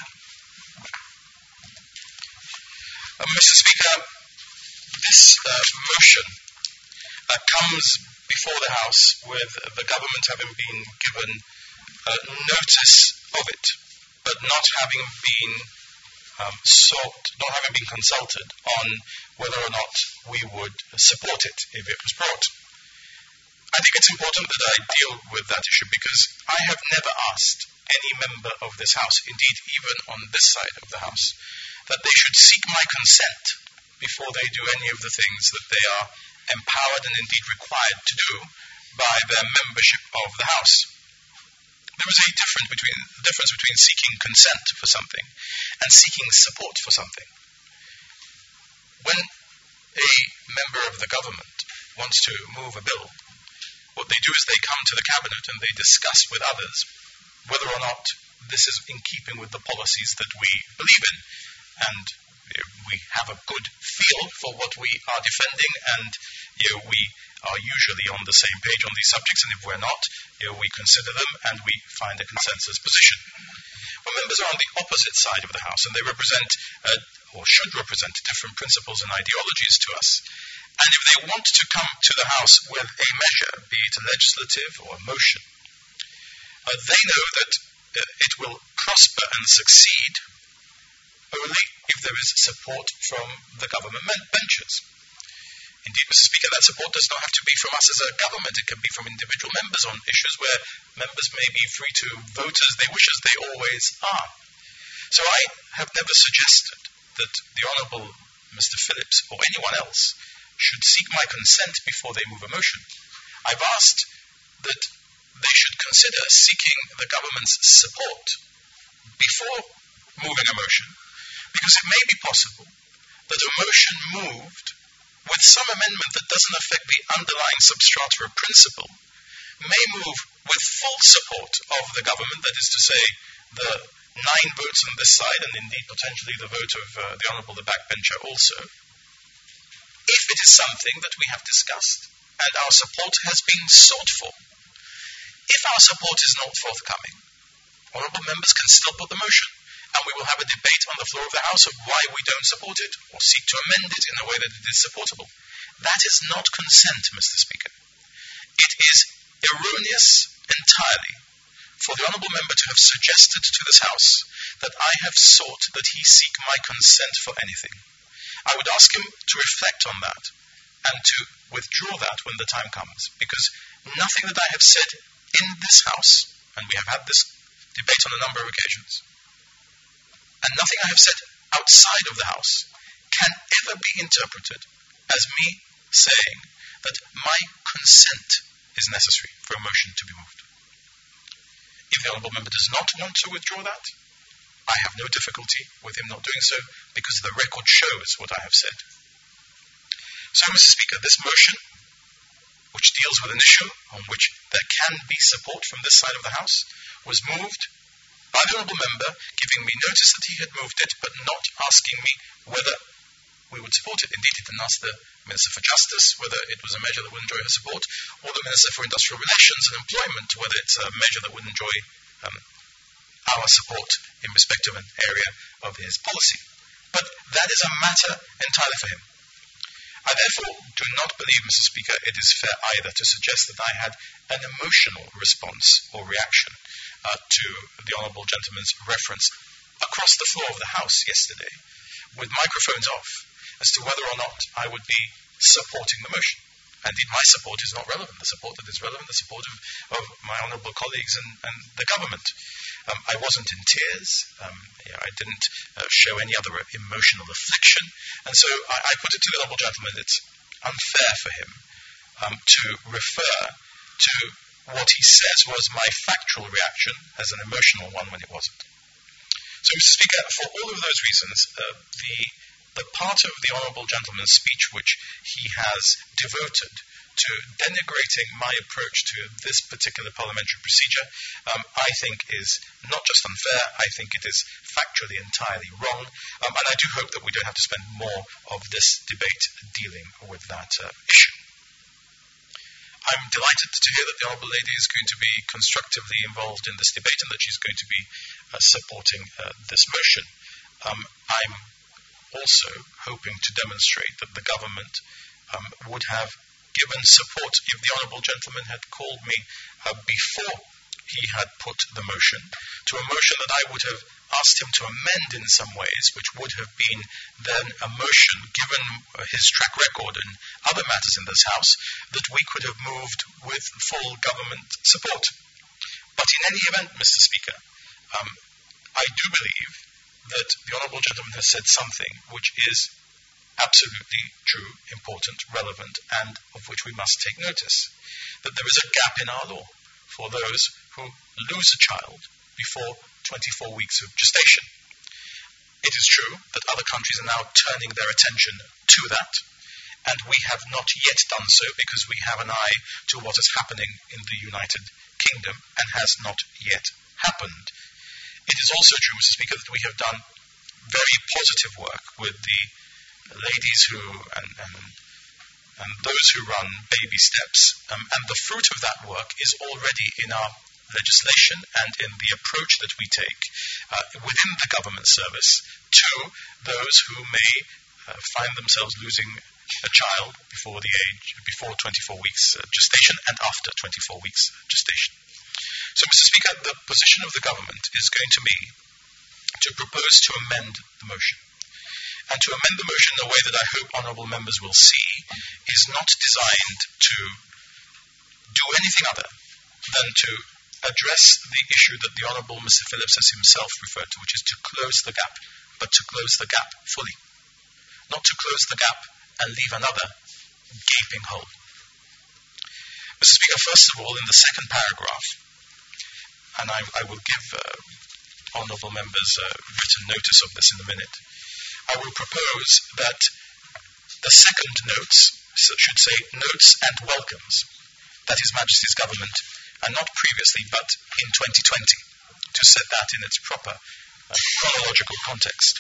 Uh, Mister Speaker, this uh, motion uh, comes before the House with the government having been given uh, notice of it, but not having been um, sought, not having been consulted on whether or not we would support it if it was brought. I think it's important that I deal with that issue because I have never asked any member of this House, indeed even on this side of the House, that they should seek my consent before they do any of the things that they are empowered and indeed required to do by their membership of the House. There is a difference between, difference between seeking consent for something and seeking support for something. When a member of the government wants to move a bill, what they do is they come to the cabinet and they discuss with others whether or not this is in keeping with the policies that we believe in. And you know, we have a good feel for what we are defending, and you know, we are usually on the same page on these subjects, and if we're not, you know, we consider them and we find a consensus position. When members are on the opposite side of the House and they represent, uh, or should represent, different principles and ideologies to us, and if they want to come to the House with a measure, be it a legislative or a motion, uh, they know that uh, it will prosper and succeed only if there is support from the government benches. Indeed, Mister Speaker, that support does not have to be from us as a government. It can be from individual members on issues where members may be free to vote as they wish, as they always are. So I have never suggested that the Honourable Mister Phillips or anyone else should seek my consent before they move a motion. I've asked that they should consider seeking the government's support before moving a motion, because it may be possible that a motion moved with some amendment that doesn't affect the underlying substrata of principle may move with full support of the government, that is to say, the nine votes on this side, and indeed potentially the vote of uh, the Honourable the Backbencher also, if it is something that we have discussed and our support has been sought for. If our support is not forthcoming, honourable members can still put the motion, and we will have a debate on the floor of the House of why we don't support it, or seek to amend it in a way that it is supportable. That is not consent, Mister Speaker. It is erroneous entirely for the honourable member to have suggested to this House that I have sought that he seek my consent for anything, I would ask him to reflect on that and to withdraw that when the time comes, because nothing that I have said in this House, and we have had this debate on a number of occasions, and nothing I have said outside of the House can ever be interpreted as me saying that my consent is necessary for a motion to be moved. If the honourable member does not want to withdraw that, I have no difficulty with him not doing so, because the record shows what I have said. So, Mister Speaker, this motion, which deals with an issue on which there can be support from this side of the House, was moved by the honourable member, giving me notice that he had moved it, but not asking me whether we would support it. Indeed, he didn't ask the Minister for Justice whether it was a measure that would enjoy her support, or the Minister for Industrial Relations and Employment whether it's a measure that would enjoy um, our support in respect of an area of his policy. But that is a matter entirely for him. I therefore do not believe, Mister Speaker, it is fair either to suggest that I had an emotional response or reaction uh, to the honourable gentleman's reference across the floor of the House yesterday, with microphones off, as to whether or not I would be supporting the motion. Indeed, my support is not relevant. The support that is relevant, the support of, of my honourable colleagues and, and the government. Um, I wasn't in tears. Um, you know, I didn't uh, show any other emotional affliction. And so I, I put it to the honourable gentleman, it's unfair for him um, to refer to what he says was my factual reaction as an emotional one when it wasn't. So, Mister Speaker, for all of those reasons, uh, the The part of the honourable gentleman's speech which he has devoted to denigrating my approach to this particular parliamentary procedure, um, I think is not just unfair, I think it is factually entirely wrong, um, and I do hope that we don't have to spend more of this debate dealing with that uh, issue. I'm delighted to hear that the honourable lady is going to be constructively involved in this debate and that she's going to be uh, supporting uh, this motion. Um, I'm also hoping to demonstrate that the government um, would have given support if the honourable gentleman had called me uh, before he had put the motion to a motion that I would have asked him to amend in some ways, which would have been then a motion, given his track record and other matters in this House, that we could have moved with full government support. But in any event, Mister Speaker, um, I do believe that the honourable gentleman has said something which is absolutely true, important, relevant, and of which we must take notice. That there is a gap in our law for those who lose a child before twenty-four weeks of gestation. It is true that other countries are now turning their attention to that, and we have not yet done so because we have an eye to what is happening in the United Kingdom and has not yet happened. It is also true, Mister Speaker, that we have done very positive work with the ladies who and, and, and those who run baby steps, um, and the fruit of that work is already in our legislation and in the approach that we take uh, within the government service to those who may uh, find themselves losing a child before the age, before twenty-four weeks uh, gestation and after twenty-four weeks gestation. So, Mister Speaker, the position of the government is going to be to propose to amend the motion. And to amend the motion in a way that I hope honourable members will see is not designed to do anything other than to address the issue that the Honourable Mister Phillips has himself referred to, which is to close the gap, but to close the gap fully. Not to close the gap and leave another gaping hole. Mister Speaker, first of all, in the second paragraph, and I, I will give uh, honourable members uh, written notice of this in a minute, I will propose that the second notes should say notes and welcomes that His Majesty's Government, and not previously but in twenty twenty, to set that in its proper uh, chronological context.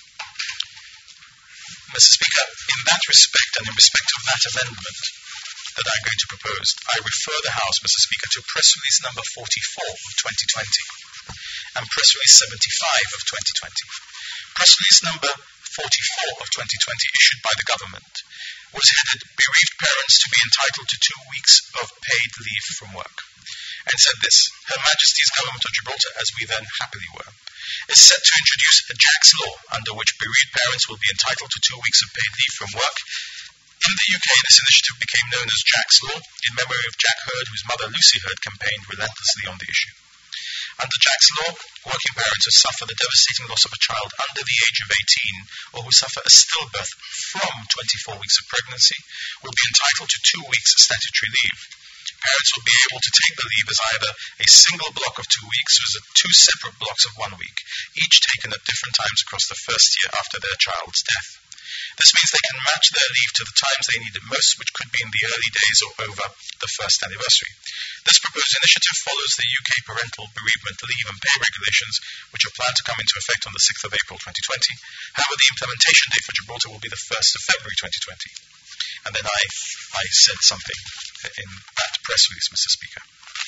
Mister Speaker, in that respect and in respect of that amendment that I'm going to propose, I refer the House, Mister Speaker, to Press Release number forty-four of twenty twenty and Press Release seventy-five of twenty twenty. Press Release number forty-four of twenty twenty, issued by the government, was headed Bereaved Parents to be entitled to two weeks of paid leave from work. and said this: Her Majesty's Government of Gibraltar, as we then happily were, is set to introduce a Jack's Law, under which bereaved parents will be entitled to two weeks of paid leave from work. In the U K, this initiative became known as Jack's Law, in memory of Jack Hurd, whose mother Lucy Hurd campaigned relentlessly on the issue. Under Jack's Law, working parents who suffer the devastating loss of a child under the age of eighteen, or who suffer a stillbirth from twenty-four weeks of pregnancy, will be entitled to two weeks of statutory leave. Parents will be able to take the leave as either a single block of two weeks or as two separate blocks of one week, each taken at different times across the first year after their child's death. This means they can match their leave to the times they need it most, which could be in the early days or over the first anniversary. This proposed initiative follows the U K Parental Bereavement Leave and Pay Regulations, which are planned to come into effect on the sixth of April twenty twenty. However, the implementation date for Gibraltar will be the first of February twenty twenty. And then I, I said something in that press release, Mister Speaker.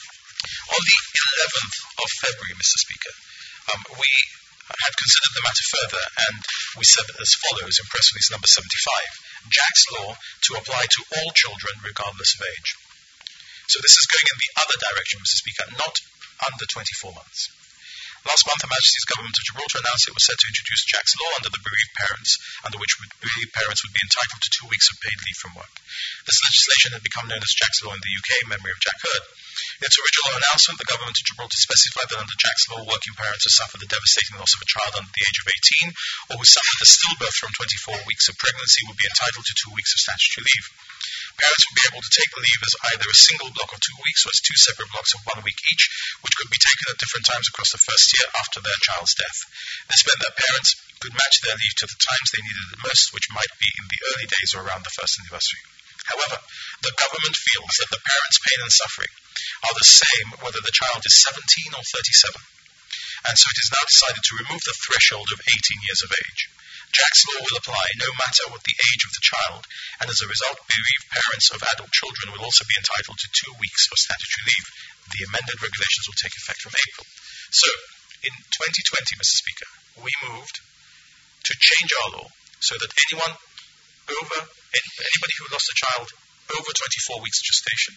On the eleventh of February, Mister Speaker, um, we had considered the matter further, and we said as follows in press release number seventy-five: Jack's Law to apply to all children regardless of age. So this is going in the other direction, Mister Speaker, not under twenty-four months. Last month, Her Majesty's Government of Gibraltar announced it was set to introduce Jack's Law under the bereaved parents, under which bereaved parents would be entitled to two weeks of paid leave from work. This legislation had become known as Jack's Law in the U K in memory of Jack Hurd. In its original announcement, the Government of Gibraltar specified that under Jack's Law, working parents who suffer the devastating loss of a child under the age of eighteen, or who suffered a stillbirth from twenty-four weeks of pregnancy, would be entitled to two weeks of statutory leave. Parents would be able to take the leave as either a single block of two weeks or as two separate blocks of one week each, which could be taken at different times across the first year after their child's death. This meant that parents could match their leave to the times they needed it most, which might be in the early days or around the first anniversary. However, the government feels that the parents' pain and suffering are the same whether the child is seventeen or thirty-seven, and so it is now decided to remove the threshold of eighteen years of age. Jack's Law will apply no matter what the age of the child, and as a result, bereaved parents of adult children will also be entitled to two weeks of statutory leave. The amended regulations will take effect from April. So, in twenty twenty, Mister Speaker, we moved to change our law so that anyone over, anybody who lost a child over twenty-four weeks gestation,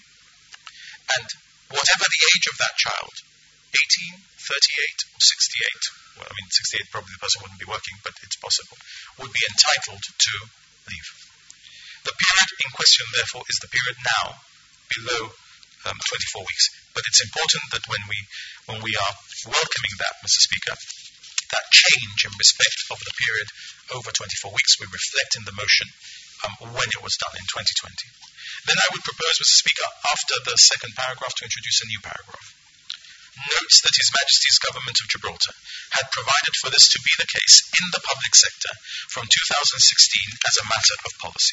and whatever the age of that child, eighteen, thirty-eight, or sixty-eight, well, I mean, sixty-eight probably the person wouldn't be working, but it's possible, would be entitled to leave. The period in question, therefore, is the period now below um, twenty-four weeks. But it's important that when we when we are welcoming that, Mister Speaker, that change in respect of the period over twenty-four weeks, we reflect in the motion um, when it was done in twenty twenty. Then I would propose, Mister Speaker, after the second paragraph, to introduce a new paragraph. Notes that His Majesty's Government of Gibraltar had provided for this to be the case in the public sector from two thousand sixteen as a matter of policy.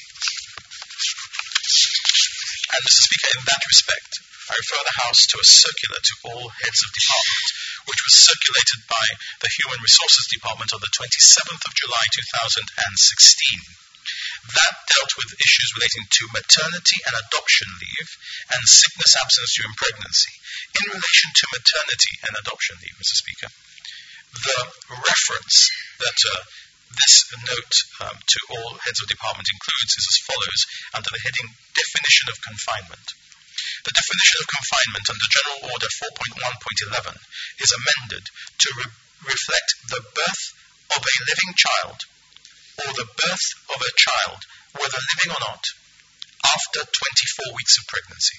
And, Mister Speaker, in that respect, I refer the House to a circular to all heads of department, which was circulated by the Human Resources Department on the twenty-seventh of July two thousand sixteen. That dealt with issues relating to maternity and adoption leave and sickness absence during pregnancy. In relation to maternity and adoption leave, Mister Speaker, the reference that uh, this note um, to all heads of department includes is as follows, under the heading Definition of Confinement. The definition of confinement under General Order four point one point eleven is amended to re- reflect the birth of a living child or the birth of a child, whether living or not, after twenty-four weeks of pregnancy.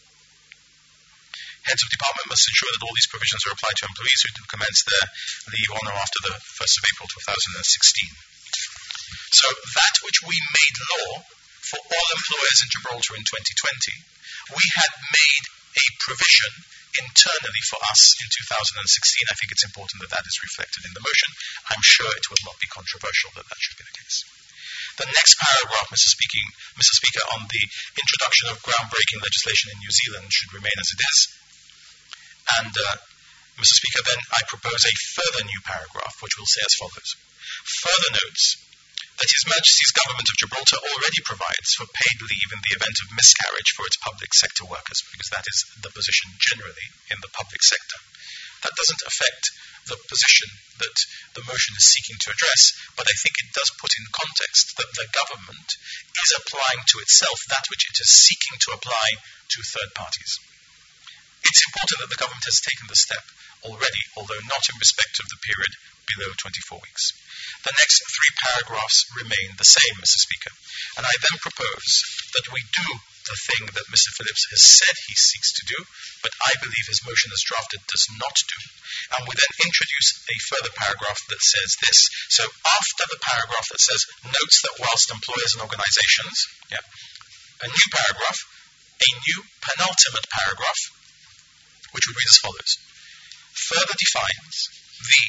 Heads of department must ensure that all these provisions are applied to employees who commence their leave on or after the first of April two thousand sixteen. So that which we made law for all employers in Gibraltar in twenty twenty, we had made a provision internally for us in two thousand sixteen. I think it's important that that is reflected in the motion. I'm sure it will not be controversial that that should be the case. The next paragraph, Mister Speaking, Mister Speaker, on the introduction of groundbreaking legislation in New Zealand should remain as it is. And, uh, Mister Speaker, then I propose a further new paragraph, which will say as follows. Further notes that His Majesty's Government of Gibraltar already provides for paid leave in the event of miscarriage for its public sector workers, because that is the position generally in the public sector. That doesn't affect the position that the motion is seeking to address, but I think it does put in context that the government is applying to itself that which it is seeking to apply to third parties. It's important that the government has taken the step already, although not in respect of the period below twenty-four weeks. The next three paragraphs remain the same, Mister Speaker, and I then propose that we do the thing that Mister Phillips has said he seeks to do, but I believe his motion as drafted does not do. And we then introduce a further paragraph that says this. So after the paragraph that says, notes that whilst employers and organizations, yeah, a new paragraph, a new penultimate paragraph, which would read as follows. Further defines the,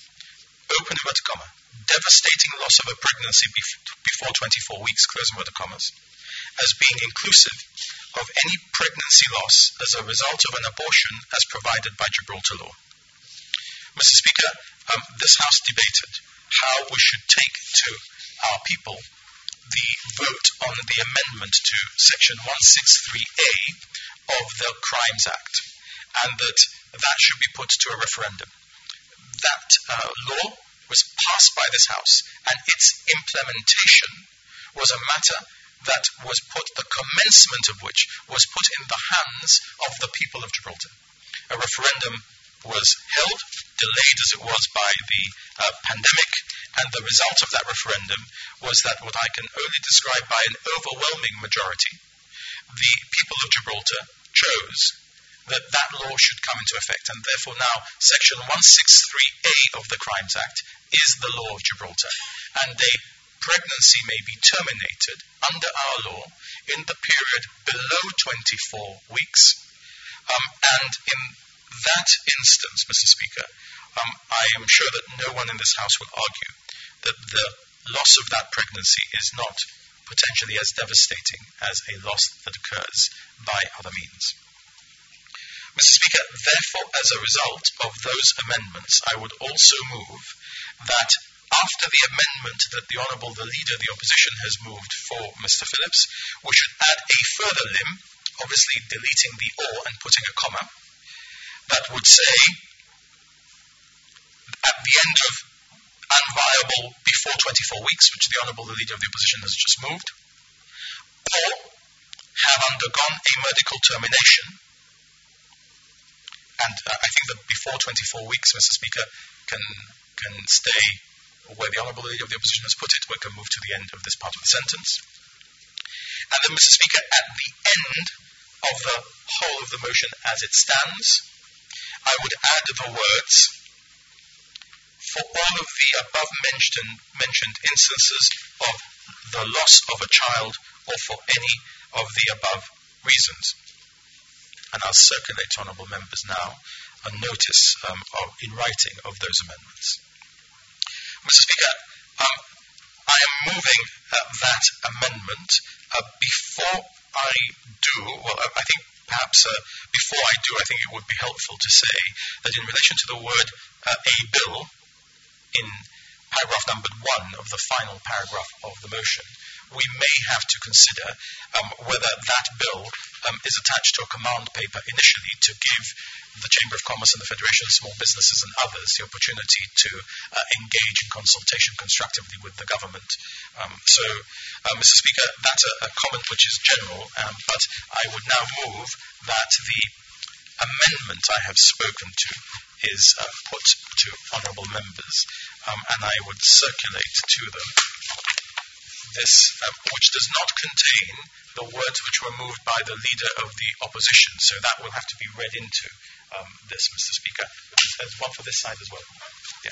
open inverted comma, devastating loss of a pregnancy bef- before twenty-four weeks, close inverted commas, as being inclusive of any pregnancy loss as a result of an abortion as provided by Gibraltar law. Mister Speaker, um, this House debated how we should take to our people the vote on the amendment to Section one sixty-three A of the Crimes Act, and that that should be put to a referendum. That uh, law was passed by this House, and its implementation was a matter that was put, the commencement of which was put in the hands of the people of Gibraltar. A referendum was held, delayed as it was by the uh, pandemic, and the result of that referendum was that what I can only describe by an overwhelming majority, the people of Gibraltar chose that that law should come into effect, and therefore now Section one sixty-three A of the Crimes Act is the law of Gibraltar, and a pregnancy may be terminated under our law in the period below twenty-four weeks, um, and in that instance, Mister Speaker, um, I am sure that no one in this House will argue that the loss of that pregnancy is not potentially as devastating as a loss that occurs by other means. Mister Speaker, therefore, as a result of those amendments, I would also move that after the amendment that the Honourable, the Leader of the Opposition has moved for Mister Phillips, we should add a further limb, obviously deleting the or and putting a comma, that would say, at the end of unviable before twenty-four weeks, which the Honourable, the Leader of the Opposition has just moved, or have undergone a medical termination. And uh, I think that before twenty-four weeks, Mister Speaker, can can stay where the Honourable Leader of the Opposition has put it. We can move to the end of this part of the sentence. And then, Mister Speaker, at the end of the whole of the motion as it stands, I would add the words, for all of the above mentioned, mentioned instances of the loss of a child or for any of the above reasons. And I'll circulate to honourable members now a notice um, of, in writing of those amendments. Mister Speaker, um, I am moving uh, that amendment uh, before I do, well, I think perhaps uh, before I do, I think it would be helpful to say that in relation to the word uh, a bill in paragraph number one of the final paragraph of the motion, we may have to consider um, whether that bill um, is attached to a command paper initially to give the Chamber of Commerce and the Federation of Small Businesses and others the opportunity to uh, engage in consultation constructively with the government. Um, so, uh, Mister Speaker, that's a, a comment which is general, um, but I would now move that the amendment I have spoken to is uh, put to honourable members, um, and I would circulate to them this, uh, which does not contain the words which were moved by the Leader of the Opposition. So that will have to be read into um, this, Mister Speaker. There's one for this side as well. Yeah.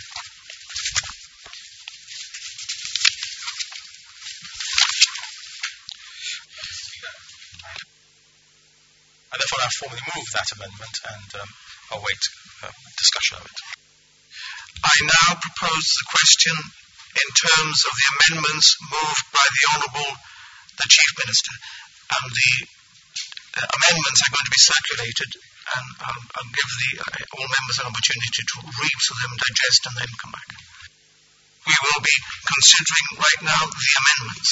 I therefore now formally move that amendment and um, await uh, discussion of it. I now propose the question in terms of the amendments moved by the Honourable the Chief Minister. And the uh, amendments are going to be circulated, and I'll, I'll give the, uh, all members an opportunity to read through them, digest, and then come back. We will be considering right now the amendments.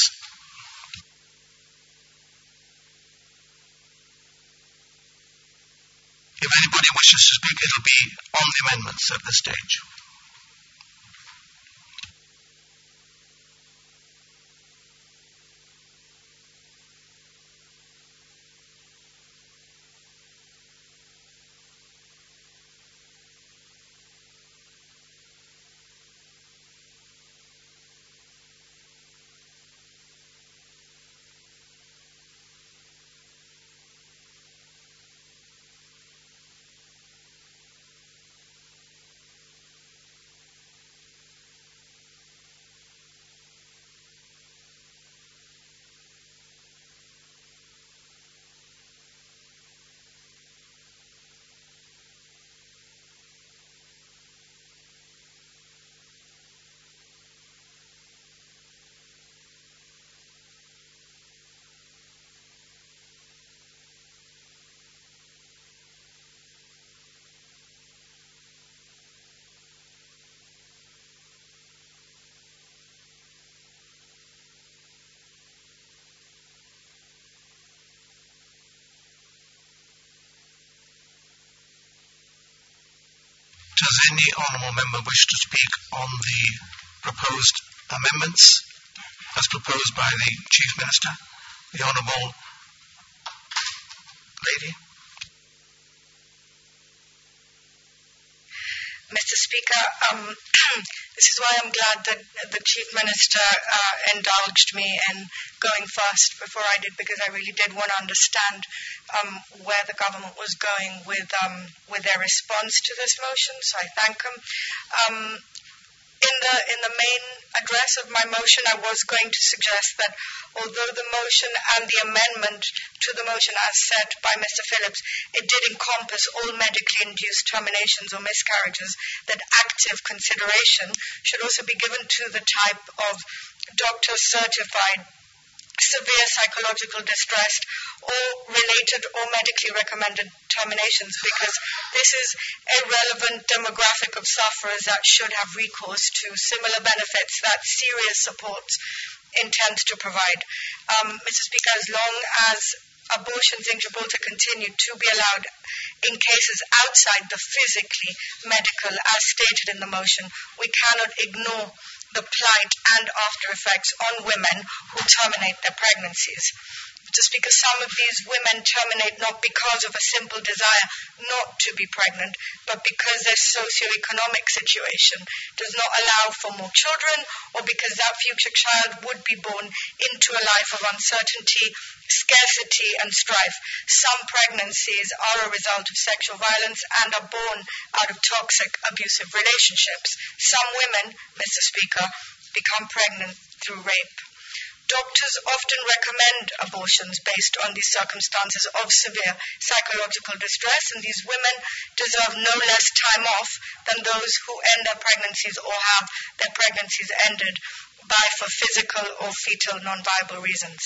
If anybody wishes to speak, it'll be on the amendments at this stage. Does any honourable member wish to speak on the proposed amendments as proposed by the Chief Minister? The Honourable Lady. Mister Speaker, um, this is why I'm glad that the Chief Minister uh, indulged me in going first before I did, because I really did want to understand um, where the government was going with um, with their response to this motion, so I thank him. Um, In the in the main address of my motion, I was going to suggest that although the motion and the amendment to the motion as set by Mister Phillips, it did encompass all medically induced terminations or miscarriages, that active consideration should also be given to the type of doctor-certified severe psychological distress or related or medically recommended terminations, because this is a relevant demographic of sufferers that should have recourse to similar benefits that serious support intends to provide. Um, Mister Speaker, as long as abortions in Gibraltar continue to be allowed in cases outside the physically medical as stated in the motion, we cannot ignore the plight and after effects on women who terminate their pregnancies. Mister Speaker, some of these women terminate not because of a simple desire not to be pregnant, but because their socioeconomic situation does not allow for more children, or because that future child would be born into a life of uncertainty, scarcity, and strife. Some pregnancies are a result of sexual violence and are born out of toxic, abusive relationships. Some women, Mister Speaker, become pregnant through rape. Doctors often recommend abortions based on these circumstances of severe psychological distress, and these women deserve no less time off than those who end their pregnancies or have their pregnancies ended by for physical or fetal non-viable reasons.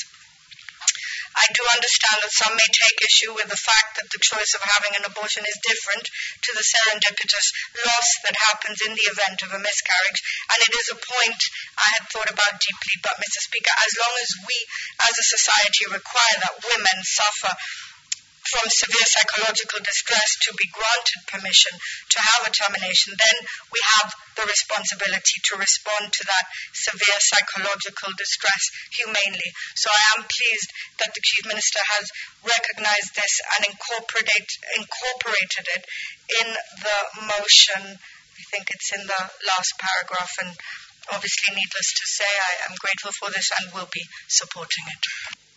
I do understand that some may take issue with the fact that the choice of having an abortion is different to the serendipitous loss that happens in the event of a miscarriage, and it is a point I had thought about deeply. But, Mister Speaker, as long as we as a society require that women suffer from severe psychological distress to be granted permission to have a termination, then we have the responsibility to respond to that severe psychological distress humanely. So I am pleased that the Chief Minister has recognized this and incorporate, incorporated it in the motion. I think it's in the last paragraph, and obviously needless to say, I am grateful for this and will be supporting it.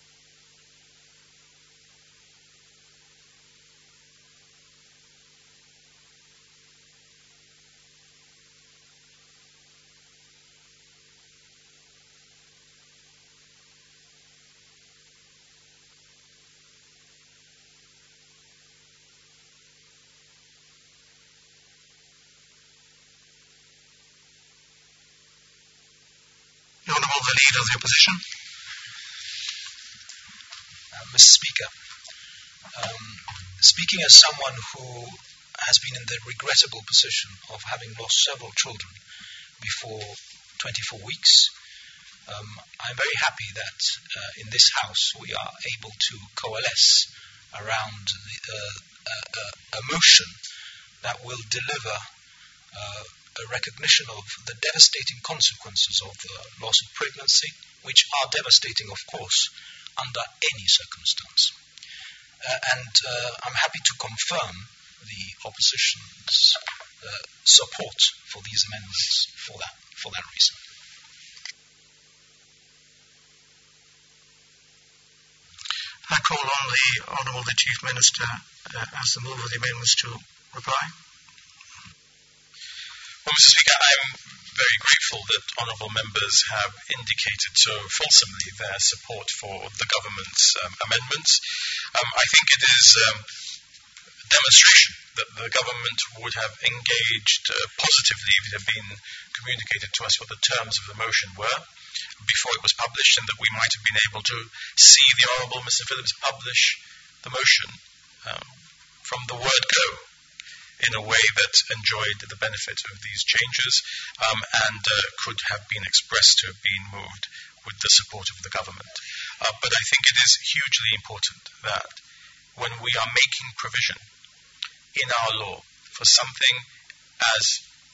The Honourable the Leader of the Opposition. Uh, Mister Speaker, um, speaking as someone who has been in the regrettable position of having lost several children before twenty-four weeks, um, I'm very happy that uh, in this House we are able to coalesce around the, uh, uh, a motion that will deliver uh, a recognition of the devastating consequences of the loss of pregnancy, which are devastating, of course, under any circumstance. Uh, and uh, I'm happy to confirm the opposition's uh, support for these amendments for that, for that reason. I call on the Honourable the Chief Minister uh, as the mover of the amendments to reply. Well, Mister Speaker, I'm very grateful that honourable members have indicated so fulsomely their support for the government's um, amendments. Um, I think it is um, a demonstration that the government would have engaged uh, positively if it had been communicated to us what the terms of the motion were before it was published, and that we might have been able to see the Honourable Mister Phillips publish the motion um, from the word go, in a way that enjoyed the benefit of these changes um, and uh, could have been expressed to have been moved with the support of the government. Uh, but I think it is hugely important that when we are making provision in our law for something as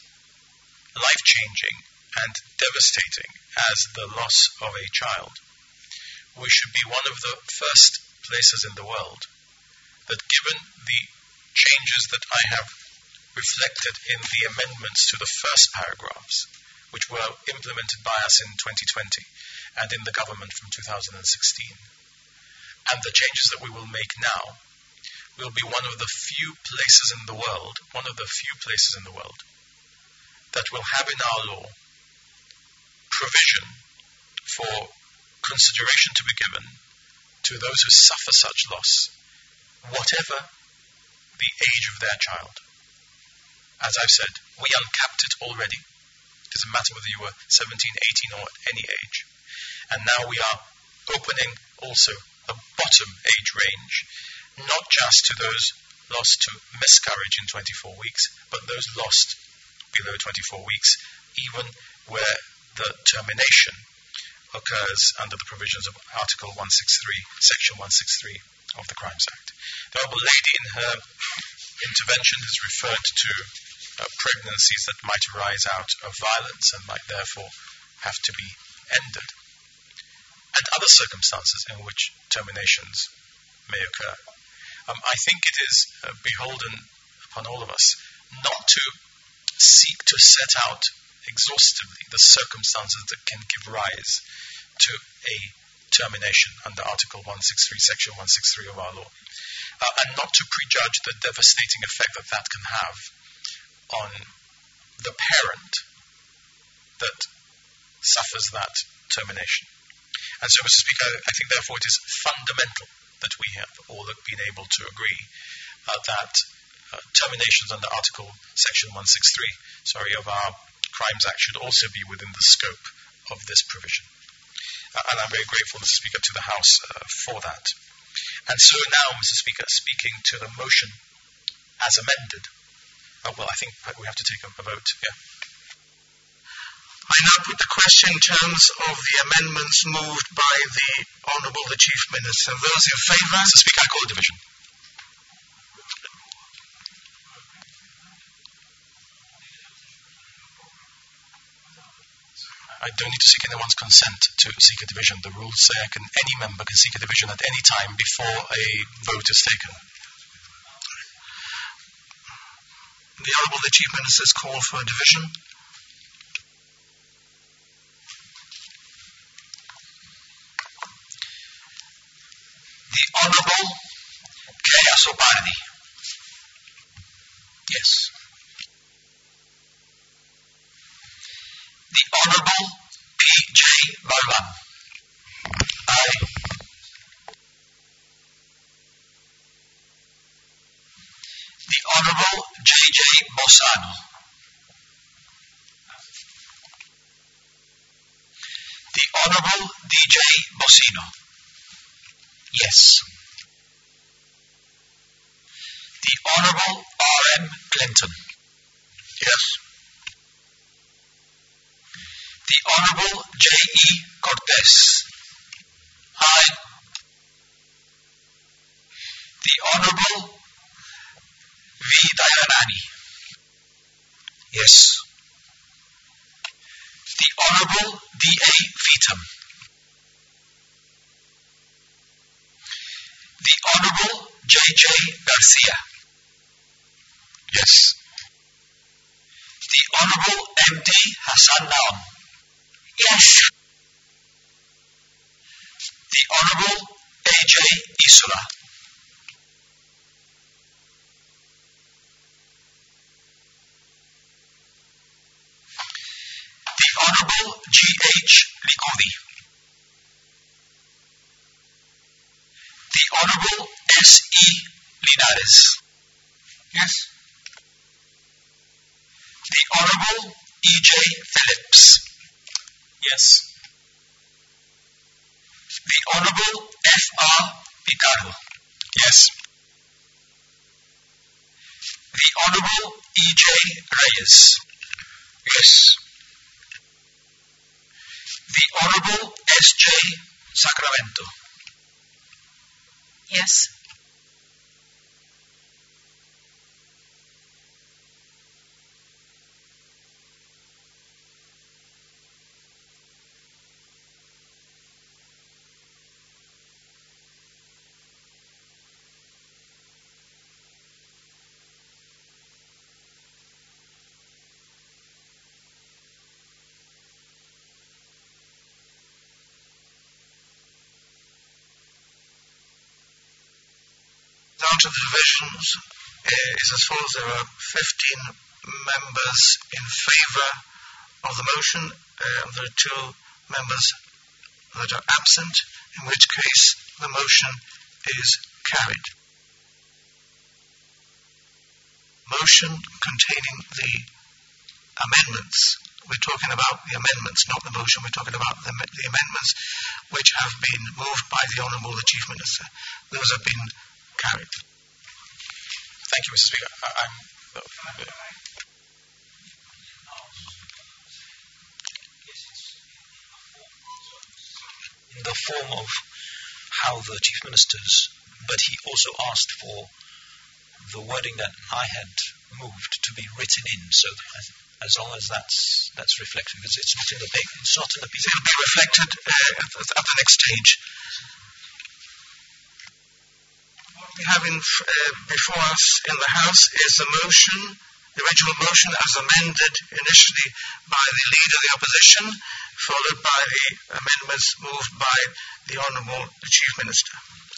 life-changing and devastating as the loss of a child, we should be one of the first places in the world that, given the changes that I have reflected in the amendments to the first paragraphs, which were implemented by us in twenty twenty and in the government from two thousand sixteen, and the changes that we will make now, will be one of the few places in the world, one of the few places in the world that will have in our law provision for consideration to be given to those who suffer such loss, whatever the age of their child. As I've said, we uncapped it already. It doesn't matter whether you were seventeen, eighteen, or at any age. And now we are opening also a bottom age range, not just to those lost to miscarriage in twenty-four weeks, but those lost below twenty-four weeks, even where the termination occurs under the provisions of Article one sixty-three, Section one sixty-three of the Crimes Act. The Honourable Lady in her intervention has referred to uh, pregnancies that might arise out of violence and might therefore have to be ended, and other circumstances in which terminations may occur. Um, I think it is uh, beholden upon all of us not to seek to set out exhaustively the circumstances that can give rise to a termination under Article one sixty-three, Section one sixty-three of our law, uh, and not to prejudge the devastating effect that that can have on the parent that suffers that termination. And so, Mister Speaker, I think therefore it is fundamental that we have all been able to agree uh, that uh, terminations under Article Section one sixty-three, sorry, of our Crimes Act should also be within the scope of this provision. Uh, and I'm very grateful, Mister Speaker, to the House uh, for that. And so now, Mister Speaker, speaking to the motion as amended, uh, well, I think we have to take a, a vote, yeah. I now put the question in terms of the amendments moved by the Honourable the Chief Minister. Those in favour? Mister Speaker, I call a division. I don't need to seek anyone's consent to seek a division. The rules say I can, any member can seek a division at any time before a vote is taken. The Honourable the Chief Minister's call for a division. The Honourable K. Asopardi. Yes. The Honourable P. J. Balban. Aye. The Honourable J. J. Bossano. The Honourable D. J. Bossino. Yes. The Honourable R. M. Clinton. Yes. The Honourable J. E. Cortes. Aye. The Honourable V. Dairanani. Yes. The Honourable D. A. Feetham. The Honourable J. J. Garcia. Yes. The Honourable M. D. Hassan Naon. Yes. The Honourable A. J. Isula. The Honourable G. H. Likudi. The Honourable S. E. Linares. Yes. The Honourable E. J. Phillips. Yes. The Honourable F. R. Picardo. Yes. The Honourable E. J. Reyes. Yes. The Honourable S. J. Sacramento. Yes. regard to the divisions, uh, is as follows. There are fifteen members in favour of the motion. Uh, there are two members that are absent, in which case the motion is carried. Motion containing the amendments. We're talking about the amendments, not the motion. We're talking about the, the amendments which have been moved by the Honourable the Chief Minister. Those have been carried. Thank you, Mister Speaker. I, I'm, uh, in the form of how the Chief Minister's, but he also asked for the wording that I had moved to be written in, so as, as long as that's that's reflected, because it's not in the paper, it's not in the piece. It'll be reflected uh, at, at the next stage. What we have in, uh, before us in the House is the motion, the original motion as amended initially by the Leader of the Opposition, followed by the amendments moved by the Honourable the Chief Minister.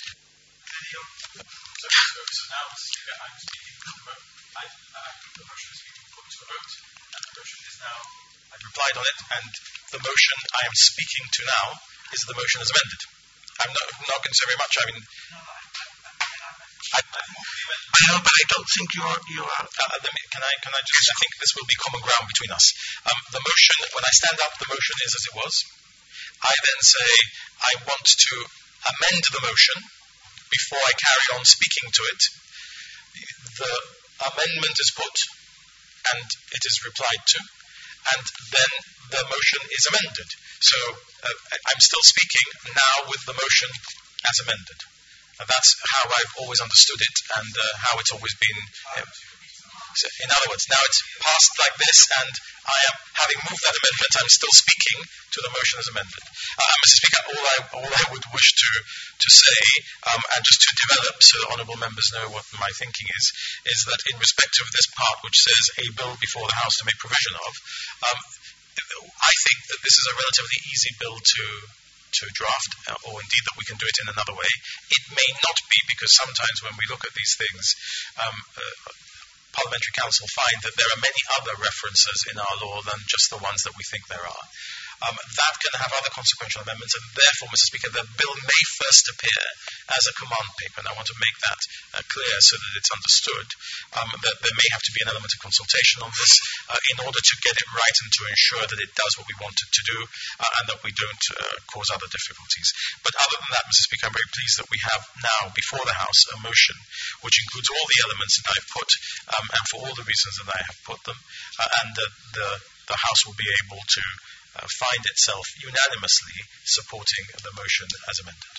So, so now, Speaker, I'm speaking to the vote. I, I, the motion is being put to a vote, and the motion is now, I've replied on it, and the motion I am speaking to now is the motion as amended. I'm not, not going to say very much. I mean, I, I know, but I don't think you are. You are. Uh, let me, can I? Can I just? I think this will be common ground between us. Um, the motion, when I stand up, the motion is as it was. I then say I want to amend the motion before I carry on speaking to it. The amendment is put, and it is replied to, and then the motion is amended. So uh, I'm still speaking now with the motion as amended. And that's how I've always understood it, and uh, how it's always been. Uh, so in other words, now it's passed like this, and I am, having moved that amendment, I'm still speaking to the motion as amended. Uh, Mister Speaker, all I, all I would wish to to say, um, and just to develop so that honourable members know what my thinking is, is that in respect of this part which says a bill before the House to make provision of, um, I think that this is a relatively easy bill to to draft, uh, or indeed that we can do it in another way. It may not be, because sometimes when we look at these things, um, uh, Parliamentary Council find that there are many other references in our law than just the ones that we think there are. Um, that can have other consequential amendments, and therefore, Mister Speaker, the bill may first appear as a command paper, and I want to make that uh, clear so that it's understood, um, that there may have to be an element of consultation on this uh, in order to get it right and to ensure that it does what we want it to do, uh, and that we don't uh, cause other difficulties. But other than that, Mister Speaker, I'm very pleased that we have now before the House a motion which includes all the elements that I've put, um, and for all the reasons that I have put them, uh, and that the, the House will be able to Uh, find itself unanimously supporting the motion as amended.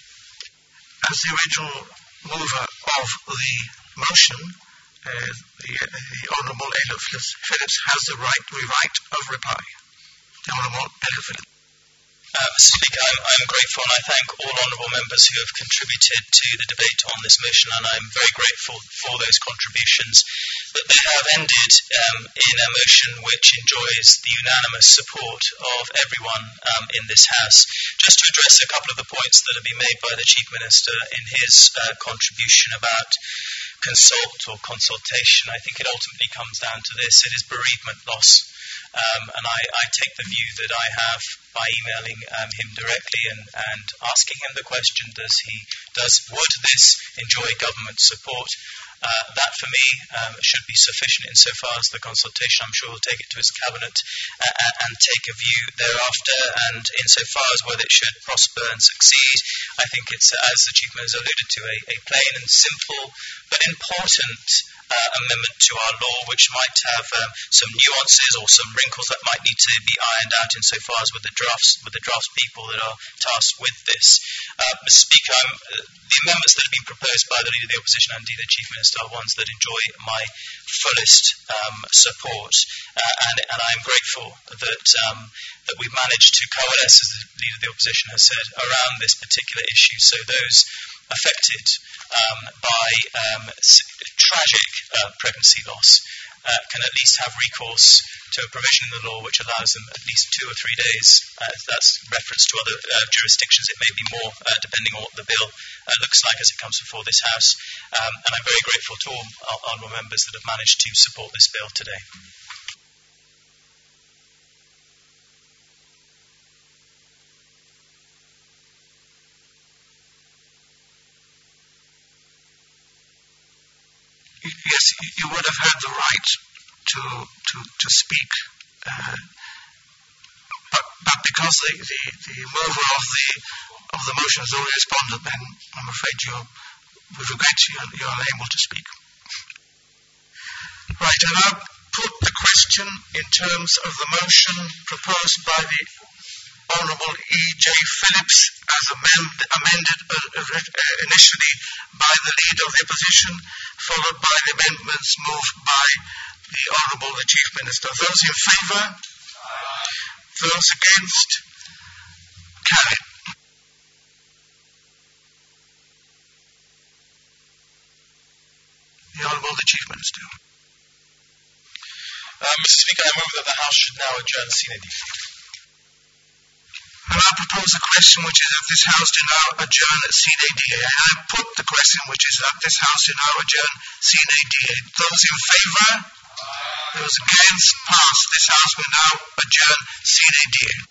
As the original mover of the motion, uh, the, uh, the Honourable Elliot Phillips has the right, the right of reply. The Honourable Elliot Phillips. Uh, Mister Speaker, I'm, I'm grateful, and I thank all honourable members who have contributed to the debate on this motion, and I'm very grateful for those contributions. But they have ended um, in a motion which enjoys the unanimous support of everyone um, in this House. Just to address a couple of the points that have been made by the Chief Minister in his uh, contribution about consult or consultation, I think it ultimately comes down to this. It is bereavement loss. Um, and I, I take the view that I have by emailing um, him directly and, and asking him the question, does he, does, would this enjoy government support? Uh, that for me um, should be sufficient insofar as the consultation. I'm sure will take it to his cabinet uh, and take a view thereafter, and insofar as whether it should prosper and succeed, I think it's, as the Chief Minister alluded to, a, a plain and simple but important uh, amendment to our law, which might have um, some nuances or some wrinkles that might need to be ironed out insofar as with the drafts, with the drafts people that are tasked with this. Uh, Mister Speaker, I'm, uh, the amendments that have been proposed by the Leader of the Opposition and indeed the Chief Minister are ones that enjoy my fullest um, support, uh, and, and I am grateful that um, that we've managed to coalesce, as the Leader of the Opposition has said, around this particular issue. So those affected um, by um, tragic uh, pregnancy loss uh, can at least have recourse to a provision in the law which allows them at least two or three days. Uh, that's reference to other uh, jurisdictions. It may be more, uh, depending on what the bill uh, looks like as it comes before this House. Um, and I'm very grateful to all honourable members that have managed to support this bill today. Yes, you would have had the right to to, to speak, uh, but, but because the, the, the mover of the of the motion has already responded, then I'm afraid you, with regret, you're, you're unable to speak. Right, I now put the question in terms of the motion proposed by the Honourable E J Phillips as amend, amended uh, uh, initially by the Leader of the Opposition, followed by the amendments moved by the Honourable the Chief Minister. Those in favour? Those against? Carried. The Honourable the Chief Minister. Uh, Mister Speaker, I move that the House should now adjourn sine die. I now propose a question which is that this House do now adjourn sine die. And I put the question which is that this House do now adjourn sine die. Those in favour? Those against? Passed. This House will now adjourn sine die.